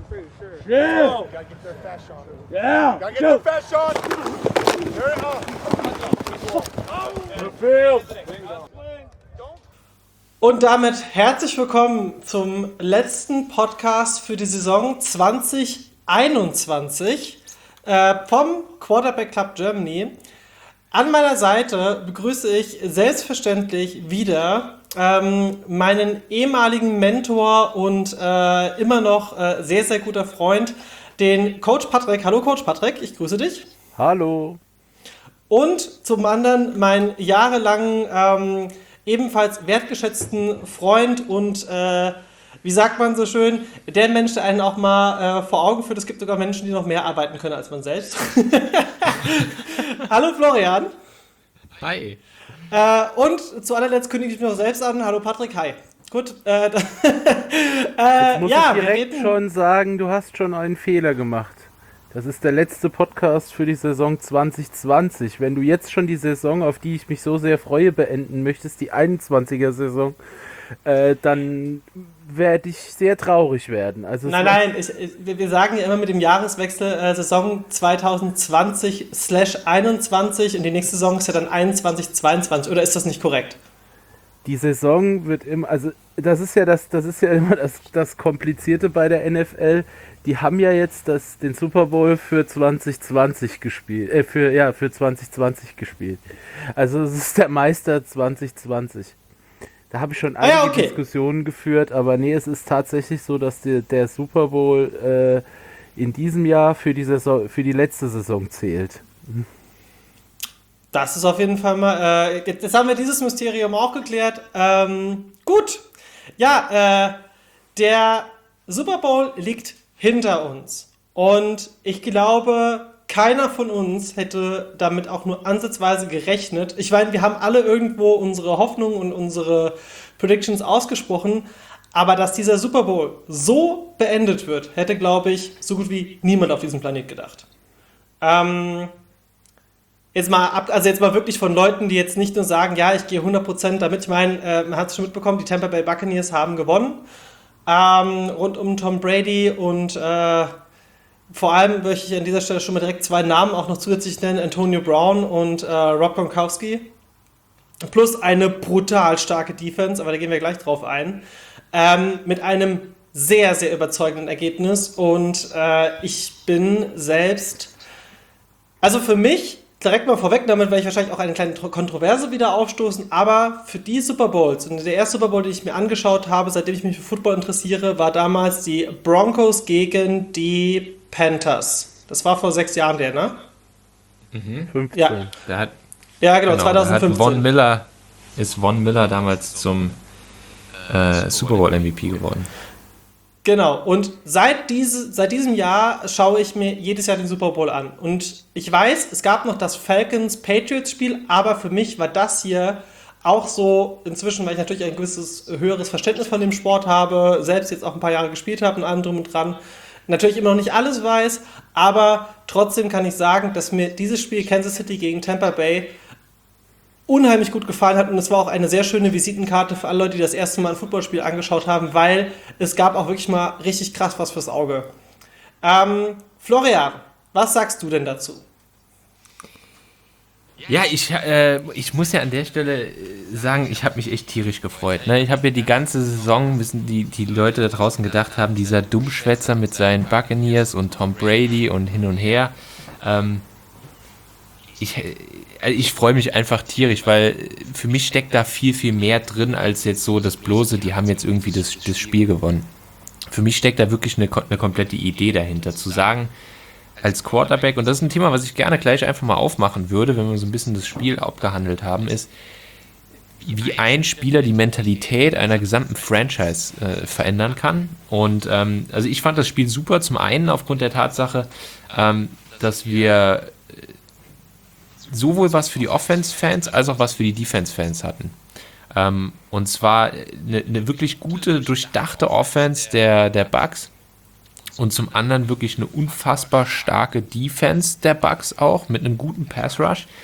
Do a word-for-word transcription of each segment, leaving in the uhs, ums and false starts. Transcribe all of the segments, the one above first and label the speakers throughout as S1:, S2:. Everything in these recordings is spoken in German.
S1: Yeah. Gotta get their fast shot. Yeah. Gotta get their fast shot.
S2: Und damit herzlich willkommen zum letzten Podcast für die Saison zwanzig einundzwanzig äh, vom Quarterback Club Germany. An meiner Seite begrüße ich selbstverständlich wieder ähm, meinen ehemaligen Mentor und äh, immer noch äh, sehr, sehr guter Freund, den Coach Patrick. Hallo Coach Patrick, ich grüße dich.
S3: Hallo.
S2: Und zum anderen meinen jahrelangen, ähm, ebenfalls wertgeschätzten Freund und, äh, wie sagt man so schön, der Mensch, der einen auch mal äh, vor Augen führt. Es gibt sogar Menschen, die noch mehr arbeiten können als man selbst. Hallo Florian.
S4: Hi.
S2: Äh, und zu allerletzt kündige ich mich noch selbst an. Hallo Patrick, hi. Gut. Äh, äh,
S3: Jetzt muss
S2: ja,
S3: ich direkt
S2: reden...
S3: schon sagen, du hast schon einen Fehler gemacht. Das ist der letzte Podcast für die Saison zwanzig zwanzig. Wenn du jetzt schon die Saison, auf die ich mich so sehr freue, beenden möchtest, die einundzwanziger-Saison, äh, dann werde ich sehr traurig werden. Also
S2: nein, nein, ich, ich, wir sagen ja immer mit dem Jahreswechsel äh, Saison zwanzig zwanzig einundzwanzig und die nächste Saison ist ja dann einundzwanzig zweiundzwanzig, oder ist das nicht korrekt?
S3: Die Saison wird immer, also das ist ja das, das ist ja immer das, das Komplizierte bei der N F L. Die haben ja jetzt das, den Super Bowl für zwanzig zwanzig gespielt, äh, für, ja, für zwanzig zwanzig gespielt. Also es ist der Meister zwanzig zwanzig. Da habe ich schon einige ah, ja, okay. Diskussionen geführt, aber nee, es ist tatsächlich so, dass die, der Super Bowl äh, in diesem Jahr für die, Saison, für die letzte Saison zählt.
S2: Das ist auf jeden Fall mal, äh, jetzt haben wir dieses Mysterium auch geklärt. Ähm, gut, ja, äh, der Super Bowl liegt hinter uns und ich glaube, keiner von uns hätte damit auch nur ansatzweise gerechnet. Ich meine, wir haben alle irgendwo unsere Hoffnungen und unsere Predictions ausgesprochen, aber dass dieser Super Bowl so beendet wird, hätte, glaube ich, so gut wie niemand auf diesem Planet gedacht. Ähm, jetzt mal ab, also jetzt mal wirklich von Leuten, die jetzt nicht nur sagen, ja, ich gehe hundert Prozent damit. Ich meine, äh, man hat es schon mitbekommen, die Tampa Bay Buccaneers haben gewonnen. Ähm, rund um Tom Brady und äh, vor allem möchte ich an dieser Stelle schon mal direkt zwei Namen auch noch zusätzlich nennen, Antonio Brown und äh, Rob Gronkowski. Plus eine brutal starke Defense, aber da gehen wir gleich drauf ein. Ähm, mit einem sehr, sehr überzeugenden Ergebnis. Und äh, ich bin selbst, also für mich, direkt mal vorweg, damit werde ich wahrscheinlich auch eine kleine Kontroverse wieder aufstoßen, aber für die Super Bowls, und der erste Super Bowl, den ich mir angeschaut habe, seitdem ich mich für Football interessiere, war damals die Broncos gegen die Panthers. Das war vor sechs Jahren der, ne?
S4: Mhm.
S3: fünfzehn.
S2: Ja.
S4: Der hat,
S2: ja, genau,
S4: genau
S2: zwanzig fünfzehn.
S4: Hat Von Miller, ist Von Miller damals zum äh, Super Bowl M V P geworden.
S2: Genau, und seit, diese, seit diesem Jahr schaue ich mir jedes Jahr den Super Bowl an. Und ich weiß, es gab noch das Falcons-Patriots-Spiel, aber für mich war das hier auch so, inzwischen, weil ich natürlich ein gewisses höheres Verständnis von dem Sport habe, selbst jetzt auch ein paar Jahre gespielt habe und allem drum und dran, natürlich immer noch nicht alles weiß, aber trotzdem kann ich sagen, dass mir dieses Spiel Kansas City gegen Tampa Bay unheimlich gut gefallen hat und es war auch eine sehr schöne Visitenkarte für alle Leute, die das erste Mal ein Footballspiel angeschaut haben, weil es gab auch wirklich mal richtig krass was fürs Auge. Ähm, Florian, was sagst du denn dazu?
S4: Ja, ich, äh, ich muss ja an der Stelle sagen, ich habe mich echt tierisch gefreut. Ne? Ich habe ja die ganze Saison, wissen die, die Leute da draußen gedacht haben, dieser Dummschwätzer mit seinen Buccaneers und Tom Brady und hin und her. Ähm, ich ich freue mich einfach tierisch, weil für mich steckt da viel, viel mehr drin, als jetzt so das bloße, die haben jetzt irgendwie das, das Spiel gewonnen. Für mich steckt da wirklich eine, eine komplette Idee dahinter, zu sagen, als Quarterback, und das ist ein Thema, was ich gerne gleich einfach mal aufmachen würde, wenn wir so ein bisschen das Spiel abgehandelt haben, ist, wie ein Spieler die Mentalität einer gesamten Franchise äh, verändern kann. Und ähm, also ich fand das Spiel super, zum einen aufgrund der Tatsache, ähm, dass wir sowohl was für die Offense-Fans als auch was für die Defense-Fans hatten. Ähm, und zwar eine, eine wirklich gute, durchdachte Offense der, der Bucks und zum anderen wirklich eine unfassbar starke Defense der Bucks auch mit einem guten Pass-Rush.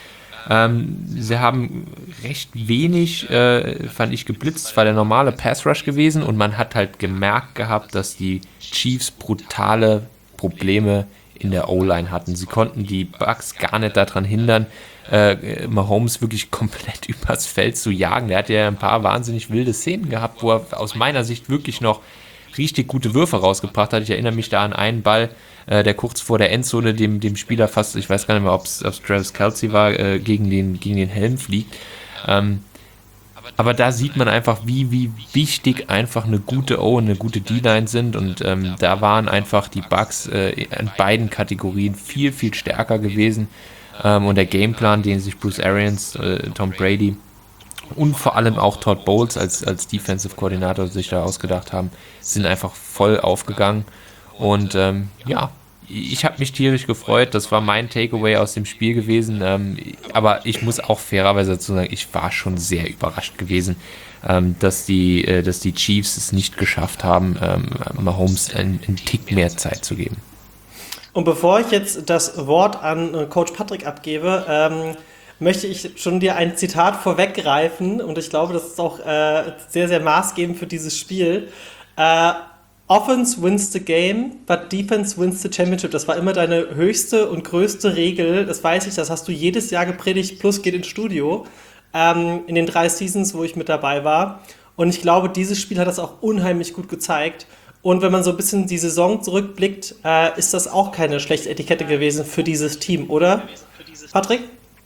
S4: Ähm, sie haben recht wenig, äh, fand ich, geblitzt. Es war der normale Pass-Rush gewesen und man hat halt gemerkt gehabt, dass die Chiefs brutale Probleme in der O-Line hatten. Sie konnten die Bucks gar nicht daran hindern, äh, Mahomes wirklich komplett übers Feld zu jagen. Der hat ja ein paar wahnsinnig wilde Szenen gehabt, wo er aus meiner Sicht wirklich noch richtig gute Würfe rausgebracht hat. Ich erinnere mich da an einen Ball, äh, der kurz vor der Endzone dem, dem Spieler fast, ich weiß gar nicht mehr, ob es Travis Kelce war, äh, gegen, den, gegen den Helm fliegt. Ähm, aber da sieht man einfach, wie, wie wichtig einfach eine gute O und eine gute D-Line sind und ähm, da waren einfach die Bucks äh, in beiden Kategorien viel, viel stärker gewesen ähm, und der Gameplan, den sich Bruce Arians, äh, Tom Brady und vor allem auch Todd Bowles als, als Defensive Coordinator sich da ausgedacht haben, sind einfach voll aufgegangen und ähm, ja, ich habe mich tierisch gefreut, das war mein Takeaway aus dem Spiel gewesen, ähm, aber ich muss auch fairerweise dazu sagen, ich war schon sehr überrascht gewesen, ähm, dass, die, äh, dass die Chiefs es nicht geschafft haben, ähm, Mahomes einen, einen Tick mehr Zeit zu geben.
S2: Und bevor ich jetzt das Wort an Coach Patrick abgebe, ähm, möchte ich schon dir ein Zitat vorweggreifen und ich glaube, das ist auch äh, sehr, sehr maßgebend für dieses Spiel. Äh, Offense wins the game, but defense wins the championship. Das war immer deine höchste und größte Regel. Das weiß ich, das hast du jedes Jahr gepredigt, plus geht ins Studio, ähm, in den drei Seasons, wo ich mit dabei war. Und ich glaube, dieses Spiel hat das auch unheimlich gut gezeigt. Und wenn man so ein bisschen die Saison zurückblickt, äh, ist das auch keine schlechte Etikette gewesen für dieses Team, oder? Patrick?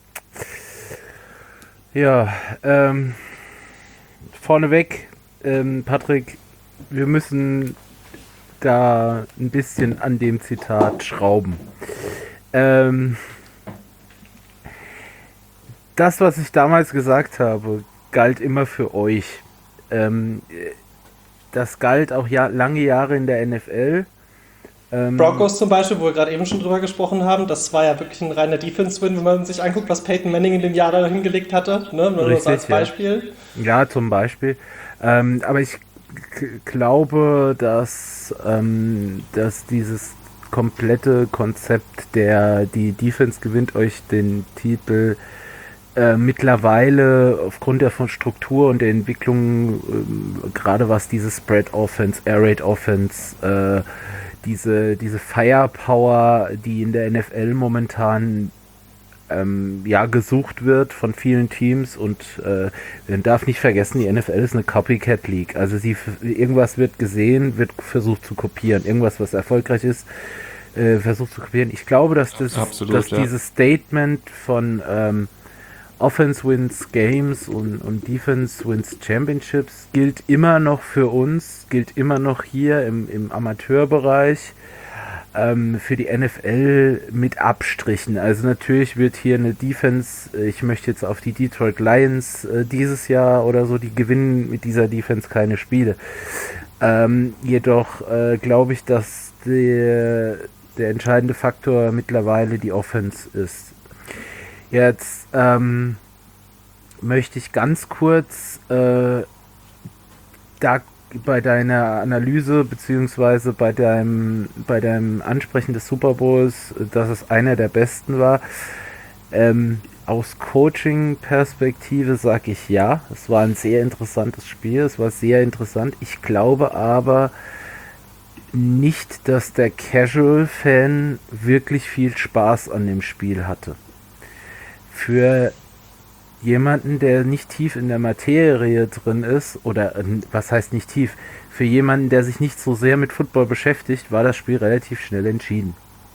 S3: Ja, ähm, vorneweg, ähm, Patrick, wir müssen da ein bisschen an dem Zitat schrauben. Ähm, das, was ich damals gesagt habe, galt immer für euch. Ähm, das galt auch ja, lange Jahre in der N F L. Ähm,
S2: Broncos zum Beispiel, wo wir gerade eben schon drüber gesprochen haben, das war ja wirklich ein reiner Defense-Win, wenn man sich anguckt, was Peyton Manning in den Jahren hingelegt hatte, ne? Nur
S3: Richtig,
S2: als Beispiel.
S3: Ja, ja zum Beispiel. Ähm, aber ich k- glaube, dass, ähm, dass dieses komplette Konzept der die Defense gewinnt euch den Titel äh, mittlerweile aufgrund der von Struktur und der Entwicklung, ähm, gerade was diese Spread Offense, Air Raid Offense, äh, diese, diese Firepower, die in der N F L momentan ähm, ja, gesucht wird von vielen Teams und äh, man darf nicht vergessen, die N F L ist eine Copycat League. Also sie, irgendwas wird gesehen, wird versucht zu kopieren. Irgendwas, was erfolgreich ist, äh, versucht zu kopieren. Ich glaube, dass, das,
S4: Absolut,
S3: dass
S4: ja.
S3: dieses Statement von ähm, Offense wins Games und, und Defense wins Championships gilt immer noch für uns, gilt immer noch hier im, im Amateurbereich, ähm, für die N F L mit Abstrichen. Also natürlich wird hier eine Defense, ich möchte jetzt auf die Detroit Lions äh, dieses Jahr oder so, die gewinnen mit dieser Defense keine Spiele. Ähm, jedoch äh, glaube ich, dass der, der entscheidende Faktor mittlerweile die Offense ist. Jetzt ähm, möchte ich ganz kurz äh, da bei deiner Analyse beziehungsweise bei deinem bei deinem Ansprechen des Super Bowls, dass es einer der besten war, ähm, aus Coaching-Perspektive sage ich ja. Es war ein sehr interessantes Spiel, es war sehr interessant. Ich glaube aber nicht, dass der Casual-Fan wirklich viel Spaß an dem Spiel hatte. Für jemanden, der nicht tief in der Materie drin ist, oder was heißt nicht tief, für jemanden, der sich nicht so sehr mit Football beschäftigt, war das Spiel relativ schnell entschieden.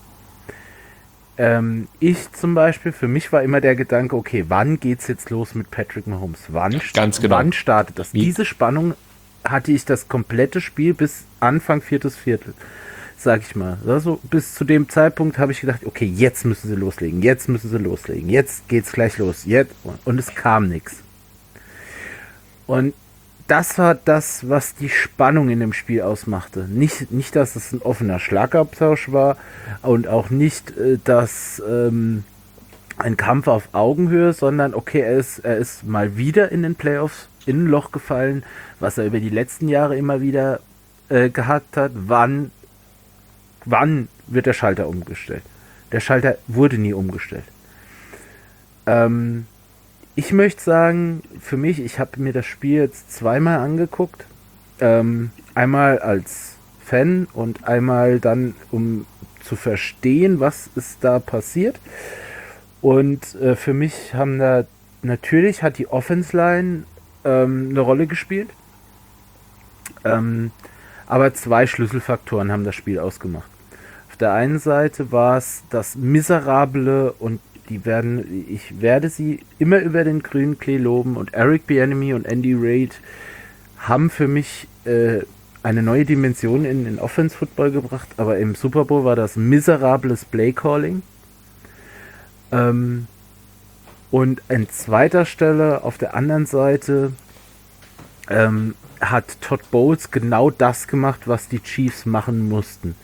S3: Ähm, ich zum Beispiel, für mich war immer der Gedanke, okay, wann geht's jetzt los mit Patrick Mahomes? Wann,
S4: Ganz genau.
S3: wann startet das?
S4: Wie?
S3: Diese Spannung hatte ich das komplette Spiel bis Anfang viertes Viertel. Sag ich mal. Also bis zu dem Zeitpunkt habe ich gedacht, okay, jetzt müssen sie loslegen, jetzt müssen sie loslegen, jetzt geht's gleich los, jetzt. Und es kam nichts. Und das war das, was die Spannung in dem Spiel ausmachte. Nicht, nicht dass es ein offener Schlagabtausch war und auch nicht, dass ähm, ein Kampf auf Augenhöhe, sondern okay, er ist, er ist mal wieder in den Playoffs in ein Loch gefallen, was er über die letzten Jahre immer wieder äh, gehabt hat. Wann Wann wird der Schalter umgestellt? Der Schalter wurde nie umgestellt. Ähm, ich möchte sagen, für mich, ich habe mir das Spiel jetzt zweimal angeguckt. Ähm, einmal als Fan und einmal dann, um zu verstehen, was ist da passiert. Und äh, für mich haben da, natürlich hat die Offense-Line ähm, eine Rolle gespielt. Ähm, aber zwei Schlüsselfaktoren haben das Spiel ausgemacht. Auf der einen Seite war es das miserable, und die werden, ich werde sie immer über den grünen Klee loben, und Eric Bieniemy und Andy Reid haben für mich äh, eine neue Dimension in den Offense-Football gebracht, aber im Super Bowl war das miserables Play-Calling. Ähm, und an zweiter Stelle, auf der anderen Seite, ähm, hat Todd Bowles genau das gemacht, was die Chiefs machen mussten.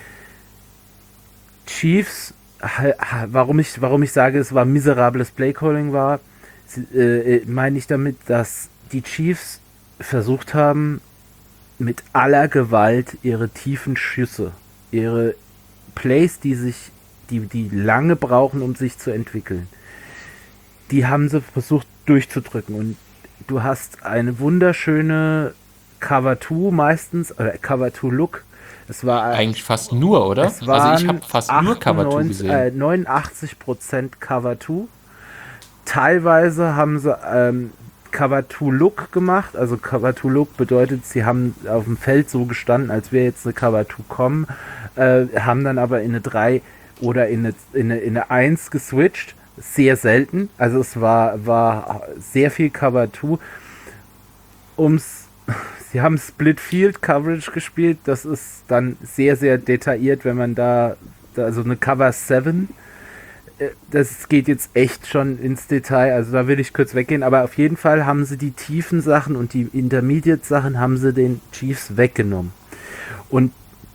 S3: Chiefs, warum ich, warum ich sage, es war miserables Playcalling war, äh, meine ich damit, dass die Chiefs versucht haben, mit aller Gewalt ihre tiefen Schüsse, ihre Plays, die sich, die, die lange brauchen, um sich zu entwickeln, die haben sie versucht durchzudrücken. Und du hast eine wunderschöne Cover zwei meistens, oder Cover zwei Look. Es war
S4: eigentlich fast nur, oder?
S3: Es waren
S4: also ich habe fast nur Cover zwei gesehen.
S3: Äh, neunundachtzig Prozent Cover zwei. Teilweise haben sie ähm, Cover zwei Look gemacht. Also Cover zwei Look bedeutet, sie haben auf dem Feld so gestanden, als wäre jetzt eine Cover zwei kommen, äh, haben dann aber in eine drei oder in eine, in eine, in eine eins geswitcht. Sehr selten. Also es war, war sehr viel Cover zwei. Ums Sie haben Split Field Coverage gespielt. Das ist dann sehr, sehr detailliert, wenn man da, da also eine Cover sieben, das geht jetzt echt schon ins Detail, also da will ich kurz weggehen, aber auf jeden Fall haben sie die tiefen Sachen und die Intermediate Sachen haben sie den Chiefs weggenommen. Und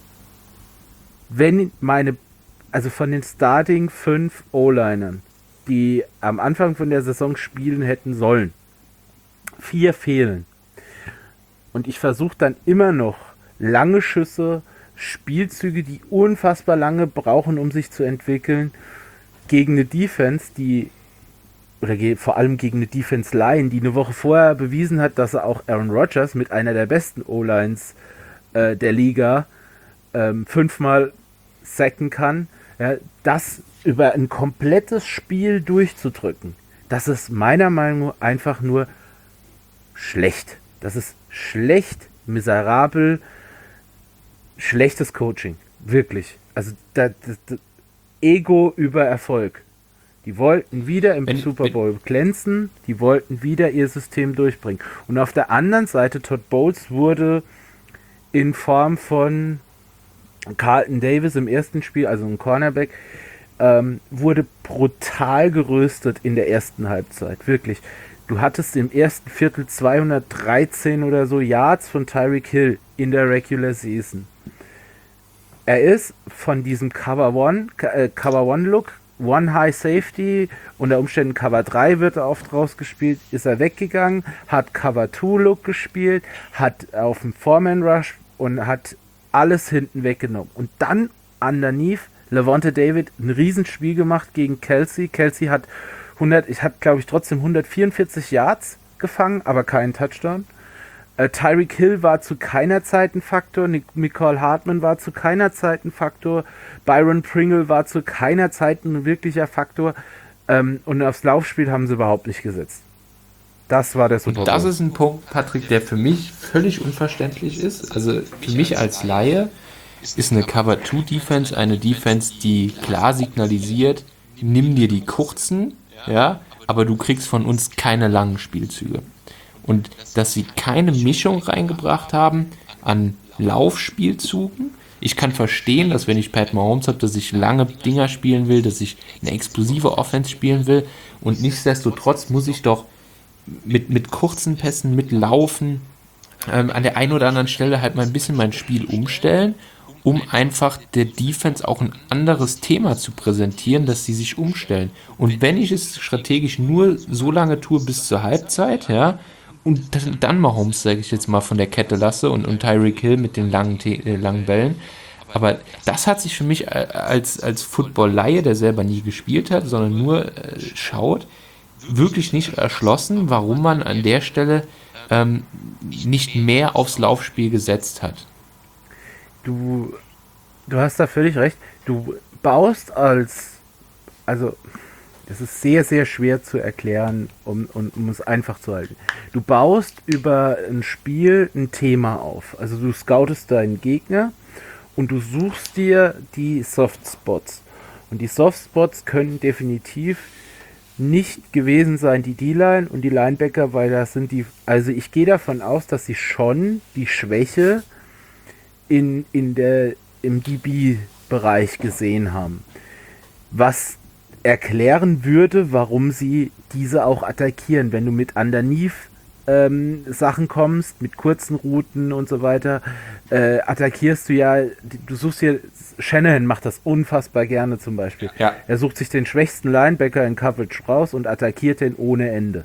S3: wenn meine, also von den Starting fünf O-Linern, die am Anfang von der Saison spielen hätten sollen, vier fehlen. Und ich versuche dann immer noch lange Schüsse, Spielzüge, die unfassbar lange brauchen, um sich zu entwickeln, gegen eine Defense, die, oder ge- vor allem gegen eine Defense-Line, die eine Woche vorher bewiesen hat, dass er auch Aaron Rodgers mit einer der besten O-Lines äh, der Liga ähm, fünfmal sacken kann, ja, das über ein komplettes Spiel durchzudrücken, das ist meiner Meinung nach einfach nur schlecht. Das ist schlecht, miserabel, schlechtes Coaching. Wirklich. Also das, das, das Ego über Erfolg. Die wollten wieder im
S4: wenn,
S3: Super Bowl glänzen, die wollten wieder ihr System durchbringen. Und auf der anderen Seite, Todd Bowles wurde in Form von Carlton Davis im ersten Spiel, also ein Cornerback, ähm, wurde brutal geröstet in der ersten Halbzeit. Wirklich. Du hattest im ersten Viertel zweihundertdreizehn oder so Yards von Tyreek Hill in der Regular Season. Er ist von diesem Cover One, äh, Cover One Look, One High Safety, unter Umständen Cover drei wird er oft rausgespielt, ist er weggegangen, hat Cover zwei Look gespielt, hat auf dem Foreman Rush und hat alles hinten weggenommen. Und dann underneath Lavonte David ein Riesenspiel gemacht gegen Kelsey. Kelsey hat hundert, ich habe glaube ich trotzdem hundertvierundvierzig Yards gefangen, aber keinen Touchdown. Äh, Tyreek Hill war zu keiner Zeit ein Faktor, Mecole Hardman war zu keiner Zeit ein Faktor, Byron Pringle war zu keiner Zeit ein wirklicher Faktor, ähm, und aufs Laufspiel haben sie überhaupt nicht gesetzt. Das war der Super Bowl.
S4: Und das ist ein Punkt, Patrick, der für mich völlig unverständlich ist. Also für mich als Laie ist eine Cover zwei Defense eine Defense, die klar signalisiert, nimm dir die kurzen, ja, aber du kriegst von uns keine langen Spielzüge. Und dass sie keine Mischung reingebracht haben an Laufspielzügen. Ich kann verstehen, dass wenn ich Pat Mahomes habe, dass ich lange Dinger spielen will, dass ich eine explosive Offense spielen will. Und nichtsdestotrotz muss ich doch mit, mit kurzen Pässen, mit Laufen, ähm, an der einen oder anderen Stelle halt mal ein bisschen mein Spiel umstellen, um einfach der Defense auch ein anderes Thema zu präsentieren, dass sie sich umstellen. Und wenn ich es strategisch nur so lange tue bis zur Halbzeit, ja, und dann Mahomes, sage ich jetzt mal, von der Kette lasse und, und Tyreek Hill mit den langen, äh, langen Bällen, Aber das hat sich für mich als, als Football-Laie, der selber nie gespielt hat, sondern nur äh, schaut, wirklich nicht erschlossen, warum man an der Stelle ähm, nicht mehr aufs Laufspiel gesetzt hat.
S3: Du, du hast da völlig recht. Du baust als, also das ist sehr, sehr schwer zu erklären, um, um, um es einfach zu halten. Du baust über ein Spiel ein Thema auf. Also du scoutest deinen Gegner und du suchst dir die Softspots. Und die Softspots können definitiv nicht gewesen sein, die D-Line und die Linebacker, weil das sind die, also ich gehe davon aus, dass sie schon die Schwäche in, in der, im D B-Bereich gesehen haben. Was erklären würde, warum sie diese auch attackieren. Wenn du mit Underneath ähm, Sachen kommst, mit kurzen Routen und so weiter, äh, attackierst du ja, du suchst hier, Shanahan macht das unfassbar gerne zum Beispiel.
S4: Ja.
S3: Er sucht sich den schwächsten Linebacker in Coverage raus und attackiert den ohne Ende.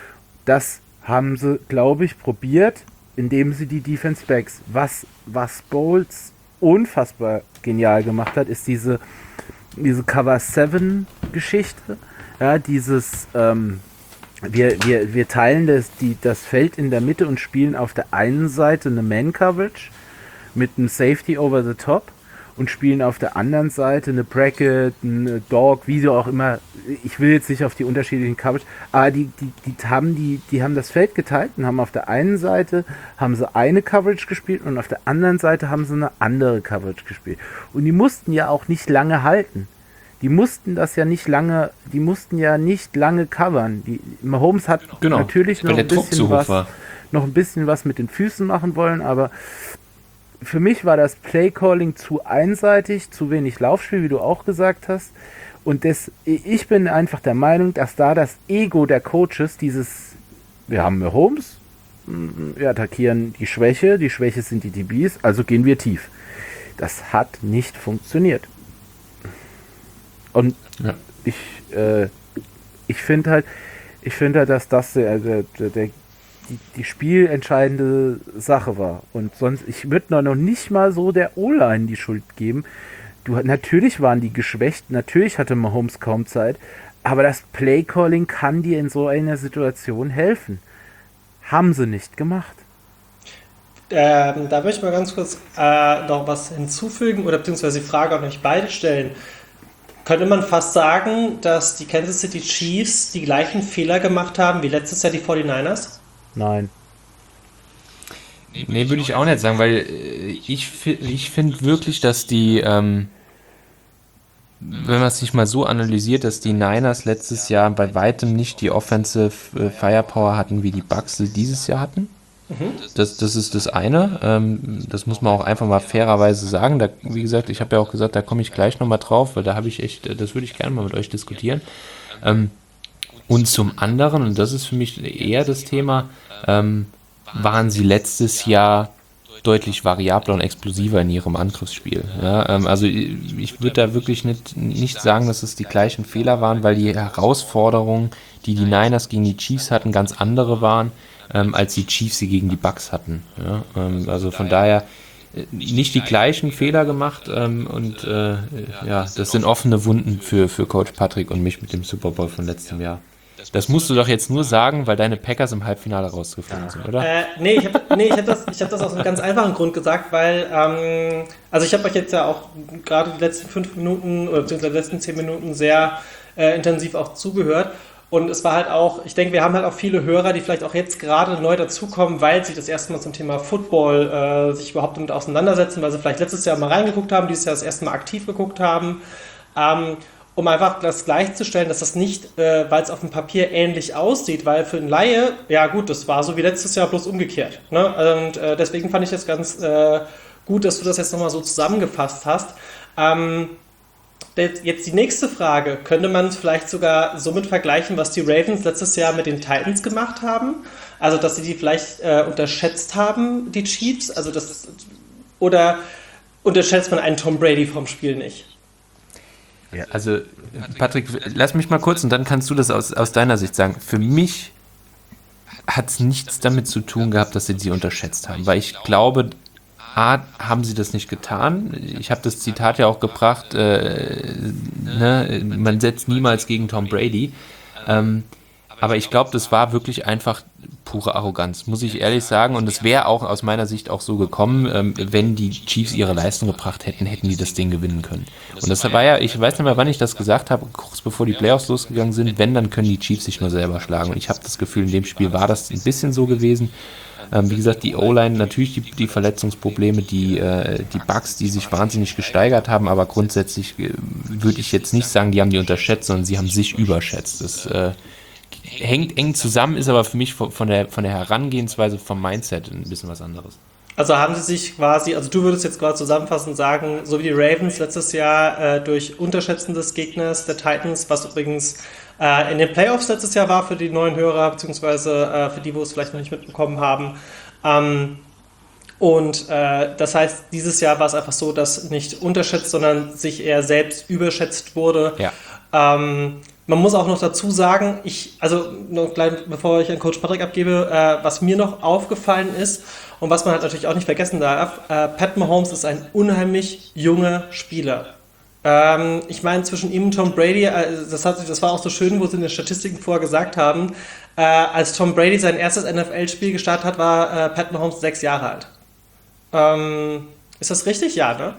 S3: Das haben sie, glaube ich, probiert, indem sie die Defense Backs, was, was Bowles unfassbar genial gemacht hat, ist diese diese Cover sieben Geschichte, ja, dieses, ähm, wir, wir, wir teilen das, die, das Feld in der Mitte und spielen auf der einen Seite eine Man-Coverage mit einem Safety over the top und spielen auf der anderen Seite eine Bracket, eine Dog, wie so auch immer. Ich will jetzt nicht auf die unterschiedlichen Coverage, aber die, die, die, haben die, die haben das Feld geteilt und haben auf der einen Seite haben sie eine Coverage gespielt und auf der anderen Seite haben sie eine andere Coverage gespielt. Und die mussten ja auch nicht lange halten. Die mussten das ja nicht lange, die mussten ja nicht lange covern. Die, Mahomes hat
S4: Genau,
S3: natürlich noch
S4: weil
S3: ein,
S4: der Druck
S3: bisschen
S4: zu hoch
S3: was,
S4: war.
S3: noch ein bisschen was mit den Füßen machen wollen, aber für mich war das Playcalling zu einseitig, zu wenig Laufspiel, wie du auch gesagt hast. Und das, ich bin einfach der Meinung, dass da das Ego der Coaches, dieses, wir haben Mahomes, wir attackieren die Schwäche, die Schwäche sind die D Bs, also gehen wir tief. Das hat nicht funktioniert. Und
S4: Ja.
S3: ich, äh, ich finde halt, ich finde halt, dass das der, der, der Die, die spielentscheidende Sache war. Und sonst, ich würde noch nicht mal so der O-Line die Schuld geben. Du, natürlich waren die geschwächt, natürlich hatte Mahomes kaum Zeit, aber das Playcalling kann dir in so einer Situation helfen. Haben sie nicht gemacht.
S2: Ähm, da möchte ich mal ganz kurz äh, noch was hinzufügen oder beziehungsweise die Frage an euch beide stellen. Könnte man fast sagen, dass die Kansas City Chiefs die gleichen Fehler gemacht haben wie letztes Jahr die forty-niners?
S3: Nein.
S4: Nee, würde ich auch nicht sagen, weil äh, ich, fi- ich finde wirklich, dass die, ähm, wenn man es sich mal so analysiert, dass die Niners letztes Jahr bei weitem nicht die Offensive äh, Firepower hatten, wie die Bucks sie dieses Jahr hatten. Das, das ist das eine. Ähm, das muss man auch einfach mal fairerweise sagen. Da, wie gesagt, ich habe ja auch gesagt, da komme ich gleich nochmal drauf, weil da habe ich echt, das würde ich gerne mal mit euch diskutieren. Ähm, und zum anderen, und das ist für mich eher das Thema, ähm, waren sie letztes Jahr deutlich variabler und explosiver in ihrem Angriffsspiel. Ja, ähm, also ich, ich würde da wirklich nicht, nicht sagen, dass es die gleichen Fehler waren, weil die Herausforderungen, die die Niners gegen die Chiefs hatten, ganz andere waren, ähm, als die Chiefs sie gegen die Bucks hatten. Ja, ähm, also von daher äh, nicht die gleichen Fehler gemacht ähm, und äh, ja, das sind offene Wunden für, für Coach Patrick und mich mit dem Super Bowl von letztem Jahr. Das musst du doch jetzt nur sagen, weil deine Packers im Halbfinale rausgeflogen sind, oder?
S2: Äh, nee, ich habe nee, ich hab das, ich hab das aus einem ganz einfachen Grund gesagt, weil, ähm, also ich habe euch jetzt ja auch gerade die letzten fünf Minuten oder beziehungsweise die letzten zehn Minuten sehr äh, intensiv auch zugehört. Und es war halt auch, ich denke, wir haben halt auch viele Hörer, die vielleicht auch jetzt gerade neu dazukommen, weil sie das erste Mal zum Thema Football äh, sich überhaupt damit auseinandersetzen, weil sie vielleicht letztes Jahr mal reingeguckt haben, dieses Jahr das erste Mal aktiv geguckt haben. Ähm, um einfach das gleichzustellen, dass das nicht, äh, weil es auf dem Papier ähnlich aussieht, weil für einen Laie, ja gut, das war so wie letztes Jahr, bloß umgekehrt. Ne? Und äh, deswegen fand ich das ganz äh, gut, dass du das jetzt nochmal so zusammengefasst hast. Ähm, jetzt die nächste Frage, könnte man vielleicht sogar somit vergleichen, was die Ravens letztes Jahr mit den Titans gemacht haben? Also, dass sie die vielleicht äh, unterschätzt haben, die Chiefs? Also das, oder unterschätzt man einen Tom Brady vom Spiel nicht?
S4: Ja, also Patrick, lass mich mal kurz und dann kannst du das aus, aus deiner Sicht sagen. Für mich hat es nichts damit zu tun gehabt, dass sie sie unterschätzt haben, weil ich glaube, A, haben sie das nicht getan. Ich habe das Zitat ja auch gebracht, äh, ne, man setzt niemals gegen Tom Brady. Ähm, aber ich glaube, das war wirklich einfach pure Arroganz, muss ich ehrlich sagen. Und es wäre auch aus meiner Sicht auch so gekommen, ähm, wenn die Chiefs ihre Leistung gebracht hätten, hätten die das Ding gewinnen können. Und das war ja, ich weiß nicht mehr, wann ich das gesagt habe, kurz bevor die Playoffs losgegangen sind, wenn, dann können die Chiefs sich nur selber schlagen. Und ich habe das Gefühl, in dem Spiel war das ein bisschen so gewesen. Ähm, wie gesagt, die O-Line, natürlich die, die Verletzungsprobleme, die, äh, die Bugs, die sich wahnsinnig gesteigert haben, aber grundsätzlich äh, würde ich jetzt nicht sagen, die haben die unterschätzt, sondern sie haben sich überschätzt. Das äh, hängt eng zusammen, ist aber für mich von, von, der, von der Herangehensweise, vom Mindset ein bisschen was anderes.
S2: Also haben sie sich quasi, also du würdest jetzt quasi zusammenfassend sagen, so wie die Ravens letztes Jahr äh, durch Unterschätzen des Gegners, der Titans, was übrigens äh, in den Playoffs letztes Jahr war für die neuen Hörer, beziehungsweise äh, für die, wo es vielleicht noch nicht mitbekommen haben. Ähm, und äh, das heißt, dieses Jahr war es einfach so, dass nicht unterschätzt, sondern sich eher selbst überschätzt wurde.
S4: Ja.
S2: Ähm, Man muss auch noch dazu sagen, ich, also noch gleich, bevor ich an Coach Patrick abgebe, äh, was mir noch aufgefallen ist und was man halt natürlich auch nicht vergessen darf, äh, Pat Mahomes ist ein unheimlich junger Spieler. Ähm, ich meine, zwischen ihm und Tom Brady, äh, das, hat, das war auch so schön, wo sie in den Statistiken vorher gesagt haben, äh, als Tom Brady sein erstes N F L-Spiel gestartet hat, war äh, Pat Mahomes sechs Jahre alt. Ähm, ist das richtig? Ja, ne?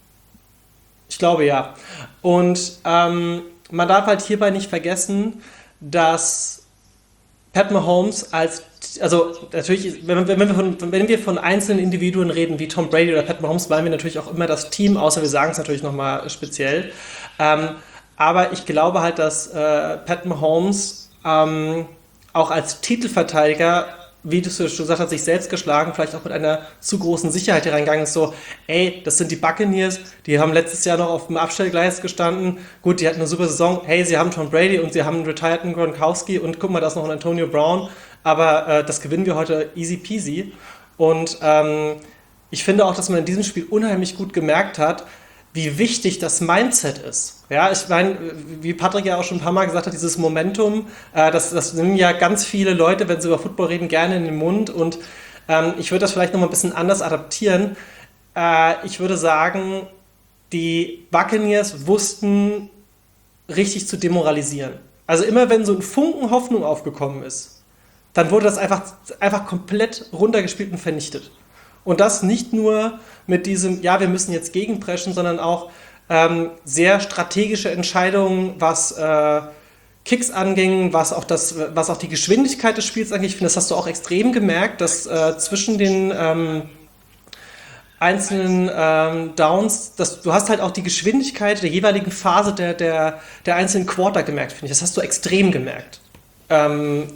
S2: Ich glaube ja. Und ähm, man darf halt hierbei nicht vergessen, dass Pat Mahomes als, also natürlich, wenn, wenn, wir von, wenn wir von einzelnen Individuen reden, wie Tom Brady oder Pat Mahomes, meinen wir natürlich auch immer das Team, außer wir sagen es natürlich nochmal speziell. Ähm, aber ich glaube halt, dass äh, Pat Mahomes ähm, auch als Titelverteidiger, wie du schon gesagt hast, sich selbst geschlagen, vielleicht auch mit einer zu großen Sicherheit hier reingegangen ist, so, ey, das sind die Buccaneers, die haben letztes Jahr noch auf dem Abstellgleis gestanden, gut, die hatten eine super Saison, hey, sie haben Tom Brady und sie haben einen retireden Gronkowski und guck mal, da ist noch ein Antonio Brown, aber äh, das gewinnen wir heute easy peasy. Und ähm, ich finde auch, dass man in diesem Spiel unheimlich gut gemerkt hat, wie wichtig das Mindset ist. Ja, ich meine, wie Patrick ja auch schon ein paar Mal gesagt hat, dieses Momentum, äh, das, das nehmen ja ganz viele Leute, wenn sie über Football reden, gerne in den Mund. Und ähm, ich würde das vielleicht noch mal ein bisschen anders adaptieren. Äh, ich würde sagen, die Buccaneers wussten, richtig zu demoralisieren. Also immer, wenn so ein Funken Hoffnung aufgekommen ist, dann wurde das einfach, einfach komplett runtergespielt und vernichtet. Und das nicht nur mit diesem, ja, wir müssen jetzt gegenpreschen, sondern auch ähm, sehr strategische Entscheidungen, was äh, Kicks anging, was auch, das, was auch die Geschwindigkeit des Spiels angeht. Ich finde, das hast du auch extrem gemerkt, dass äh, zwischen den ähm, einzelnen ähm, Downs, dass, du hast halt auch die Geschwindigkeit der jeweiligen Phase der, der, der einzelnen Quarter gemerkt, finde ich. Das hast du extrem gemerkt. Ähm,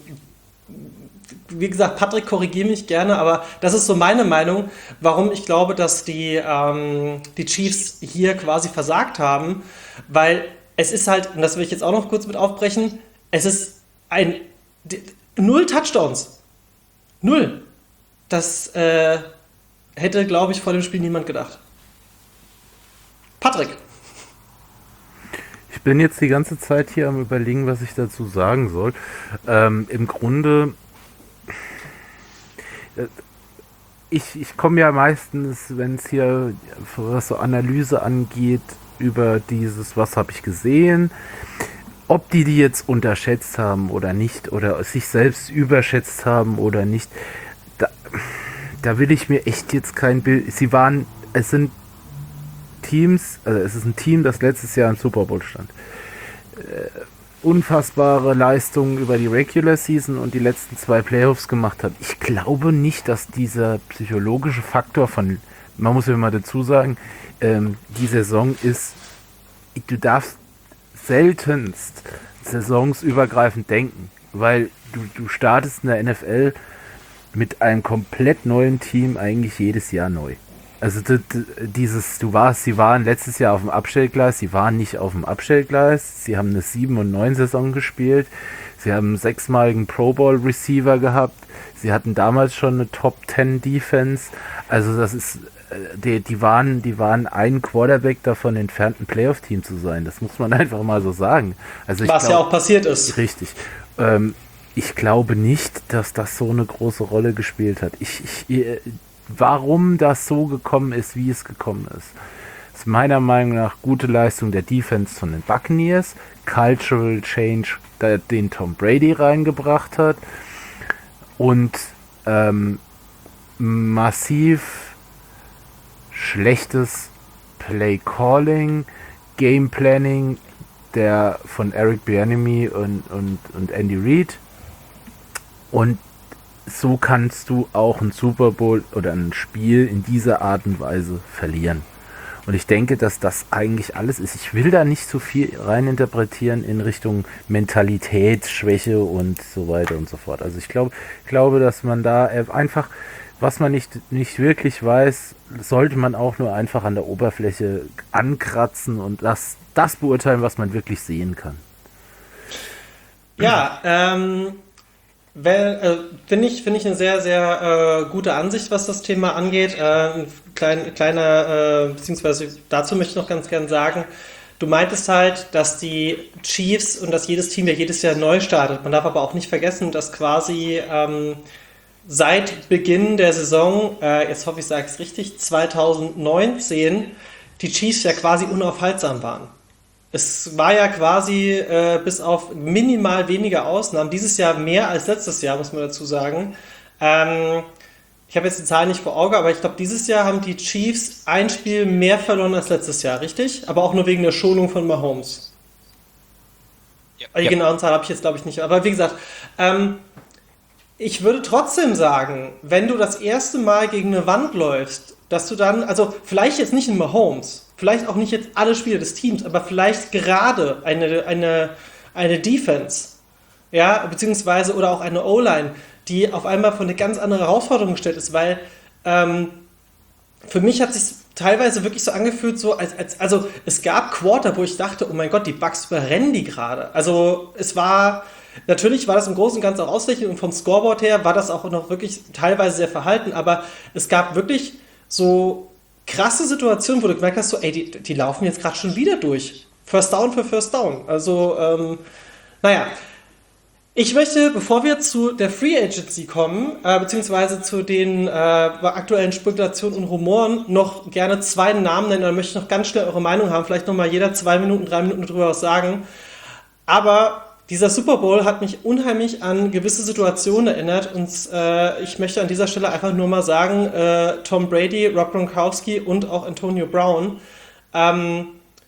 S2: Wie gesagt, Patrick, korrigiere mich gerne, aber das ist so meine Meinung, warum ich glaube, dass die, ähm, die Chiefs hier quasi versagt haben, weil es ist halt, und das will ich jetzt auch noch kurz mit aufbrechen, es ist ein die, null Touchdowns. Null. Das äh, hätte, glaube ich, vor dem Spiel niemand gedacht. Patrick.
S3: Ich bin jetzt die ganze Zeit hier am Überlegen, was ich dazu sagen soll. Ähm, im Grunde Ich, ich komme ja meistens, wenn es hier, was so Analyse angeht, über dieses, was habe ich gesehen, ob die die jetzt unterschätzt haben oder nicht, oder sich selbst überschätzt haben oder nicht, da, da will ich mir echt jetzt kein Bild, sie waren, es sind Teams, also es ist ein Team, das letztes Jahr im Super Bowl stand. Äh, unfassbare Leistungen über die Regular Season und die letzten zwei Playoffs gemacht hat. Ich glaube nicht, dass dieser psychologische Faktor von, man muss ja mal dazu sagen, ähm, die Saison ist, du darfst seltenst saisonsübergreifend denken, weil du, du startest in der N F L mit einem komplett neuen Team eigentlich jedes Jahr neu. Also dieses, du warst, sie waren letztes Jahr auf dem Abstellgleis, sie waren nicht auf dem Abstellgleis, sie haben eine sieben und neun Saison gespielt, sie haben einen sechsmaligen Pro Bowl Receiver gehabt, sie hatten damals schon eine Top zehn Defense, also das ist, die, die waren, die waren ein Quarterback davon entfernt, ein Playoff-Team zu sein, das muss man einfach mal so sagen. Also ich
S2: Was
S3: glaub,
S2: ja auch passiert ist.
S3: Richtig. Ähm, ich glaube nicht, dass das so eine große Rolle gespielt hat. Ich, ich warum das so gekommen ist, wie es gekommen ist. Das ist meiner Meinung nach gute Leistung der Defense von den Buccaneers, Cultural Change, der, den Tom Brady reingebracht hat und ähm, massiv schlechtes Play Calling, Game Planning der von Eric Bieniemy und, und, und Andy Reid. Und so kannst du auch ein Super Bowl oder ein Spiel in dieser Art und Weise verlieren. Und ich denke, dass das eigentlich alles ist. Ich will da nicht so viel reininterpretieren in Richtung Mentalitätsschwäche und so weiter und so fort. Also ich glaube, ich glaube, dass man da einfach, was man nicht, nicht wirklich weiß, sollte man auch nur einfach an der Oberfläche ankratzen und das, das beurteilen, was man wirklich sehen kann.
S2: Ja, ähm, äh, finde ich, finde ich eine sehr, sehr äh, gute Ansicht, was das Thema angeht. Äh, ein klein, kleiner, äh, beziehungsweise dazu möchte ich noch ganz gern sagen, du meintest halt, dass die Chiefs und dass jedes Team ja jedes Jahr neu startet. Man darf aber auch nicht vergessen, dass quasi ähm, seit Beginn der Saison, äh, jetzt hoffe ich, ich sage es richtig, zwanzig neunzehn, die Chiefs ja quasi unaufhaltsam waren. Es war ja quasi äh, bis auf minimal weniger Ausnahmen, dieses Jahr mehr als letztes Jahr, muss man dazu sagen. Ähm, ich habe jetzt die Zahlen nicht vor Auge, aber ich glaube, dieses Jahr haben die Chiefs ein Spiel mehr verloren als letztes Jahr, richtig? Aber auch nur wegen der Schonung von Mahomes.
S5: Ja.
S2: Die
S4: Ja.
S2: genauen Zahlen habe ich jetzt, glaube ich, nicht. Aber wie gesagt, ähm, ich würde trotzdem sagen, wenn du das erste Mal gegen eine Wand läufst, dass du dann, also vielleicht jetzt nicht in Mahomes, vielleicht auch nicht jetzt alle Spieler des Teams, aber vielleicht gerade eine, eine, eine Defense, ja, beziehungsweise oder auch eine O-Line, die auf einmal vor eine ganz andere Herausforderung gestellt ist, weil ähm, für mich hat es sich teilweise wirklich so angefühlt, so als, als, also es gab Quarter, wo ich dachte, oh mein Gott, die Bucks überrennen die gerade. Also es war, natürlich war das im Großen und Ganzen auch ausreichend und vom Scoreboard her war das auch noch wirklich teilweise sehr verhalten, aber es gab wirklich so krasse Situationen, wo du gemerkt hast, so, ey, die, die laufen jetzt gerade schon wieder durch. First Down für First Down. Also, ähm, naja. Ich möchte, bevor wir zu der Free Agency kommen, äh, beziehungsweise zu den äh, aktuellen Spekulationen und Rumoren, noch gerne zwei Namen nennen. Dann möchte ich noch ganz schnell eure Meinung haben. Vielleicht nochmal jeder zwei Minuten, drei Minuten drüber was sagen. Aber dieser Super Bowl hat mich unheimlich an gewisse Situationen erinnert. Und äh, ich möchte an dieser Stelle einfach nur mal sagen, äh, Tom Brady, Rob Gronkowski und auch Antonio Brown, ähm,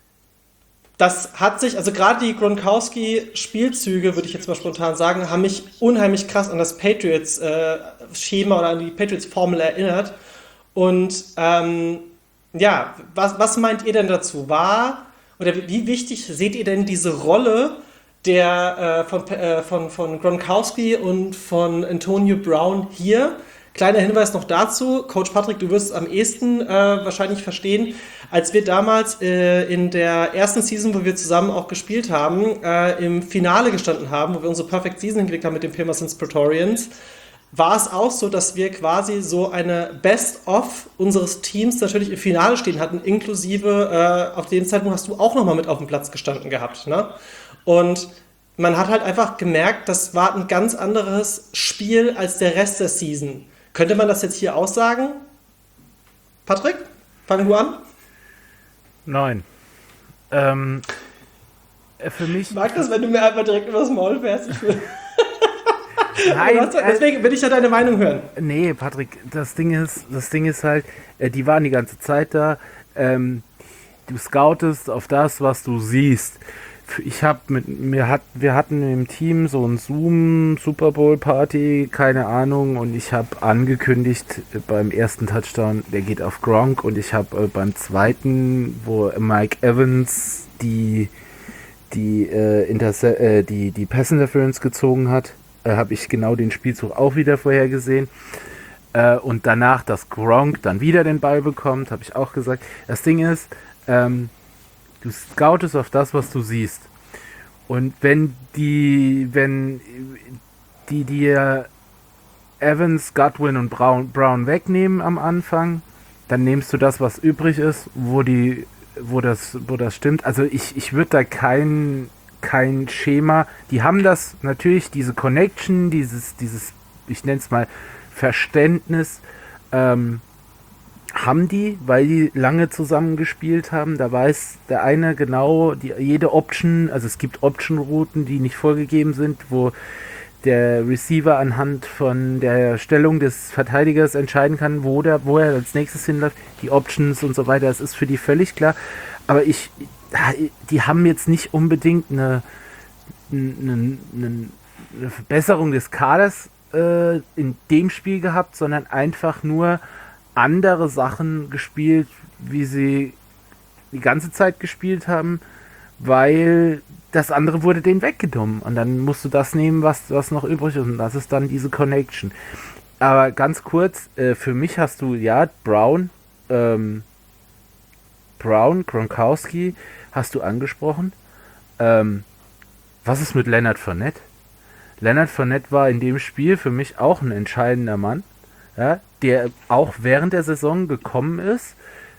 S2: das hat sich, also gerade die Gronkowski-Spielzüge, würde ich jetzt mal spontan sagen, haben mich unheimlich krass an das Patriots-Schema äh, oder an die Patriots-Formel erinnert. Und ähm, ja, was, was meint ihr denn dazu? War, oder wie wichtig seht ihr denn diese Rolle der, äh, von, äh, von, von Gronkowski und von Antonio Brown hier? Kleiner Hinweis noch dazu, Coach Patrick, du wirst es am ehesten äh, wahrscheinlich verstehen, als wir damals äh, in der ersten Season, wo wir zusammen auch gespielt haben, äh, im Finale gestanden haben, wo wir unsere Perfect Season hingelegt haben mit den Pirmasens Praetorians, war es auch so, dass wir quasi so eine Best-of unseres Teams natürlich im Finale stehen hatten, inklusive, äh, auf dem Zeitpunkt hast du auch nochmal mit auf dem Platz gestanden gehabt, ne? Und man hat halt einfach gemerkt, das war ein ganz anderes Spiel als der Rest der Season. Könnte man das jetzt hier aussagen? Patrick, fang du an.
S3: Nein. Ähm, äh, für mich...
S2: Ich mag das, wenn du mir einfach direkt übers Maul fährst. Ich will
S3: Nein,
S2: hast, deswegen will ich ja deine Meinung hören.
S3: Nee, Patrick, das Ding ist, das Ding ist halt, äh, die waren die ganze Zeit da. Ähm, du scoutest auf das, was du siehst. Ich habe mit mir hat wir hatten im Team so ein Zoom Super Bowl Party, keine Ahnung, und ich habe angekündigt äh, beim ersten Touchdown, der geht auf Gronk, und ich habe äh, beim zweiten, wo Mike Evans die die äh, Interse äh, die die Pass Interference gezogen hat, äh, habe ich genau den Spielzug auch wieder vorhergesehen. Äh, und danach, dass Gronk dann wieder den Ball bekommt, habe ich auch gesagt. Das Ding ist, ähm, du scoutest auf das, was du siehst. Und wenn die, wenn die dir Evans, Godwin und Brown, Brown wegnehmen am Anfang, dann nimmst du das, was übrig ist, wo die, wo das, wo das stimmt. Also ich, ich würde da kein, kein Schema. Die haben das natürlich, diese Connection, dieses, dieses, ich nenne es mal Verständnis, ähm, haben die, weil die lange zusammen gespielt haben, da weiß der eine genau, die, jede Option, also es gibt Option-Routen, die nicht vorgegeben sind, wo der Receiver anhand von der Stellung des Verteidigers entscheiden kann, wo, der, wo er als nächstes hinläuft, die Options und so weiter, das ist für die völlig klar. Aber ich, die haben jetzt nicht unbedingt eine, eine, eine Verbesserung des Kaders äh, in dem Spiel gehabt, sondern einfach nur andere Sachen gespielt, wie sie die ganze Zeit gespielt haben, weil das andere wurde denen weggenommen. Und dann musst du das nehmen, was, was noch übrig ist. Und das ist dann diese Connection. Aber ganz kurz, äh, für mich hast du, ja, Brown, ähm, Brown, Gronkowski hast du angesprochen. Ähm, was ist mit Leonard Fournette? Leonard Fournette war in dem Spiel für mich auch ein entscheidender Mann, ja, der auch während der Saison gekommen ist,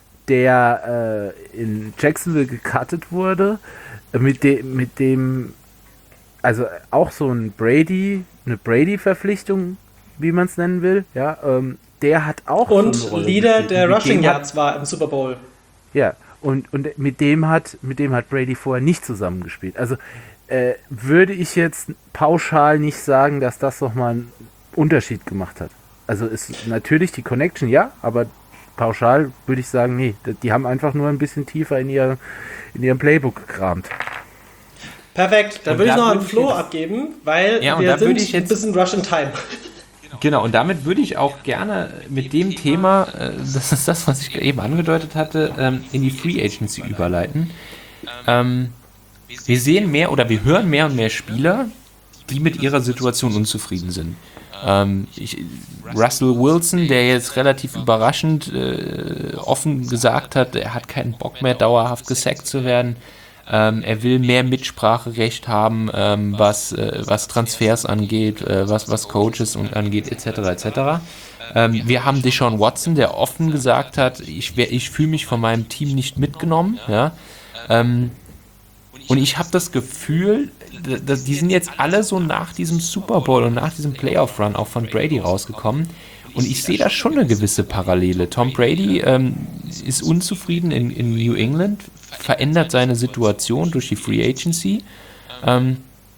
S3: der äh, in Jacksonville gecuttet wurde, mit dem, mit dem, also auch so ein Brady, eine Brady-Verpflichtung, wie man es nennen will, ja, ähm, der hat auch
S2: Und
S3: so eine Rolle
S2: Leader
S3: gespielt.
S2: der
S3: Mit
S2: Rushing
S3: dem hat-
S2: Yards war im Super Bowl.
S3: Ja, und, und mit dem hat, mit dem hat Brady vorher nicht zusammengespielt. Also äh, würde ich jetzt pauschal nicht sagen, dass das nochmal einen Unterschied gemacht hat. Also ist natürlich die Connection, ja, aber pauschal würde ich sagen, nee, die haben einfach nur ein bisschen tiefer in, ihr, in ihrem Playbook gekramt.
S2: Perfekt, dann
S4: Und
S2: würde ich
S4: da
S2: noch an
S4: würde ich
S2: Flo
S4: jetzt-
S2: abgeben, weil
S4: Ja, und
S2: wir
S4: da würde
S2: sind
S4: ich jetzt-
S2: ein bisschen Rush in Time.
S4: Genau, und damit würde ich auch gerne mit dem Thema, äh, das ist das, was ich eben angedeutet hatte, ähm, in die Free Agency überleiten. Ähm, wir sehen mehr oder wir hören mehr und mehr Spieler, die mit ihrer Situation unzufrieden sind. Ähm, ich, Russell Wilson, der jetzt relativ überraschend äh, offen gesagt hat, er hat keinen Bock mehr, dauerhaft gesackt zu werden. Ähm, er will mehr Mitspracherecht haben, ähm, was, äh, was Transfers angeht, äh, was, was Coaches und angeht, et cetera et cetera. Ähm, wir haben Deshaun Watson, der offen gesagt hat, ich, wär- ich fühle mich von meinem Team nicht mitgenommen. Ja? Ähm, und ich habe das Gefühl, d- d- die sind jetzt alle so nach diesem Super Bowl und nach diesem Playoff-Run auch von Brady rausgekommen. Und ich sehe da schon eine gewisse Parallele. Tom Brady ähm, ist unzufrieden in, in New England, verändert seine Situation durch die Free Agency ähm,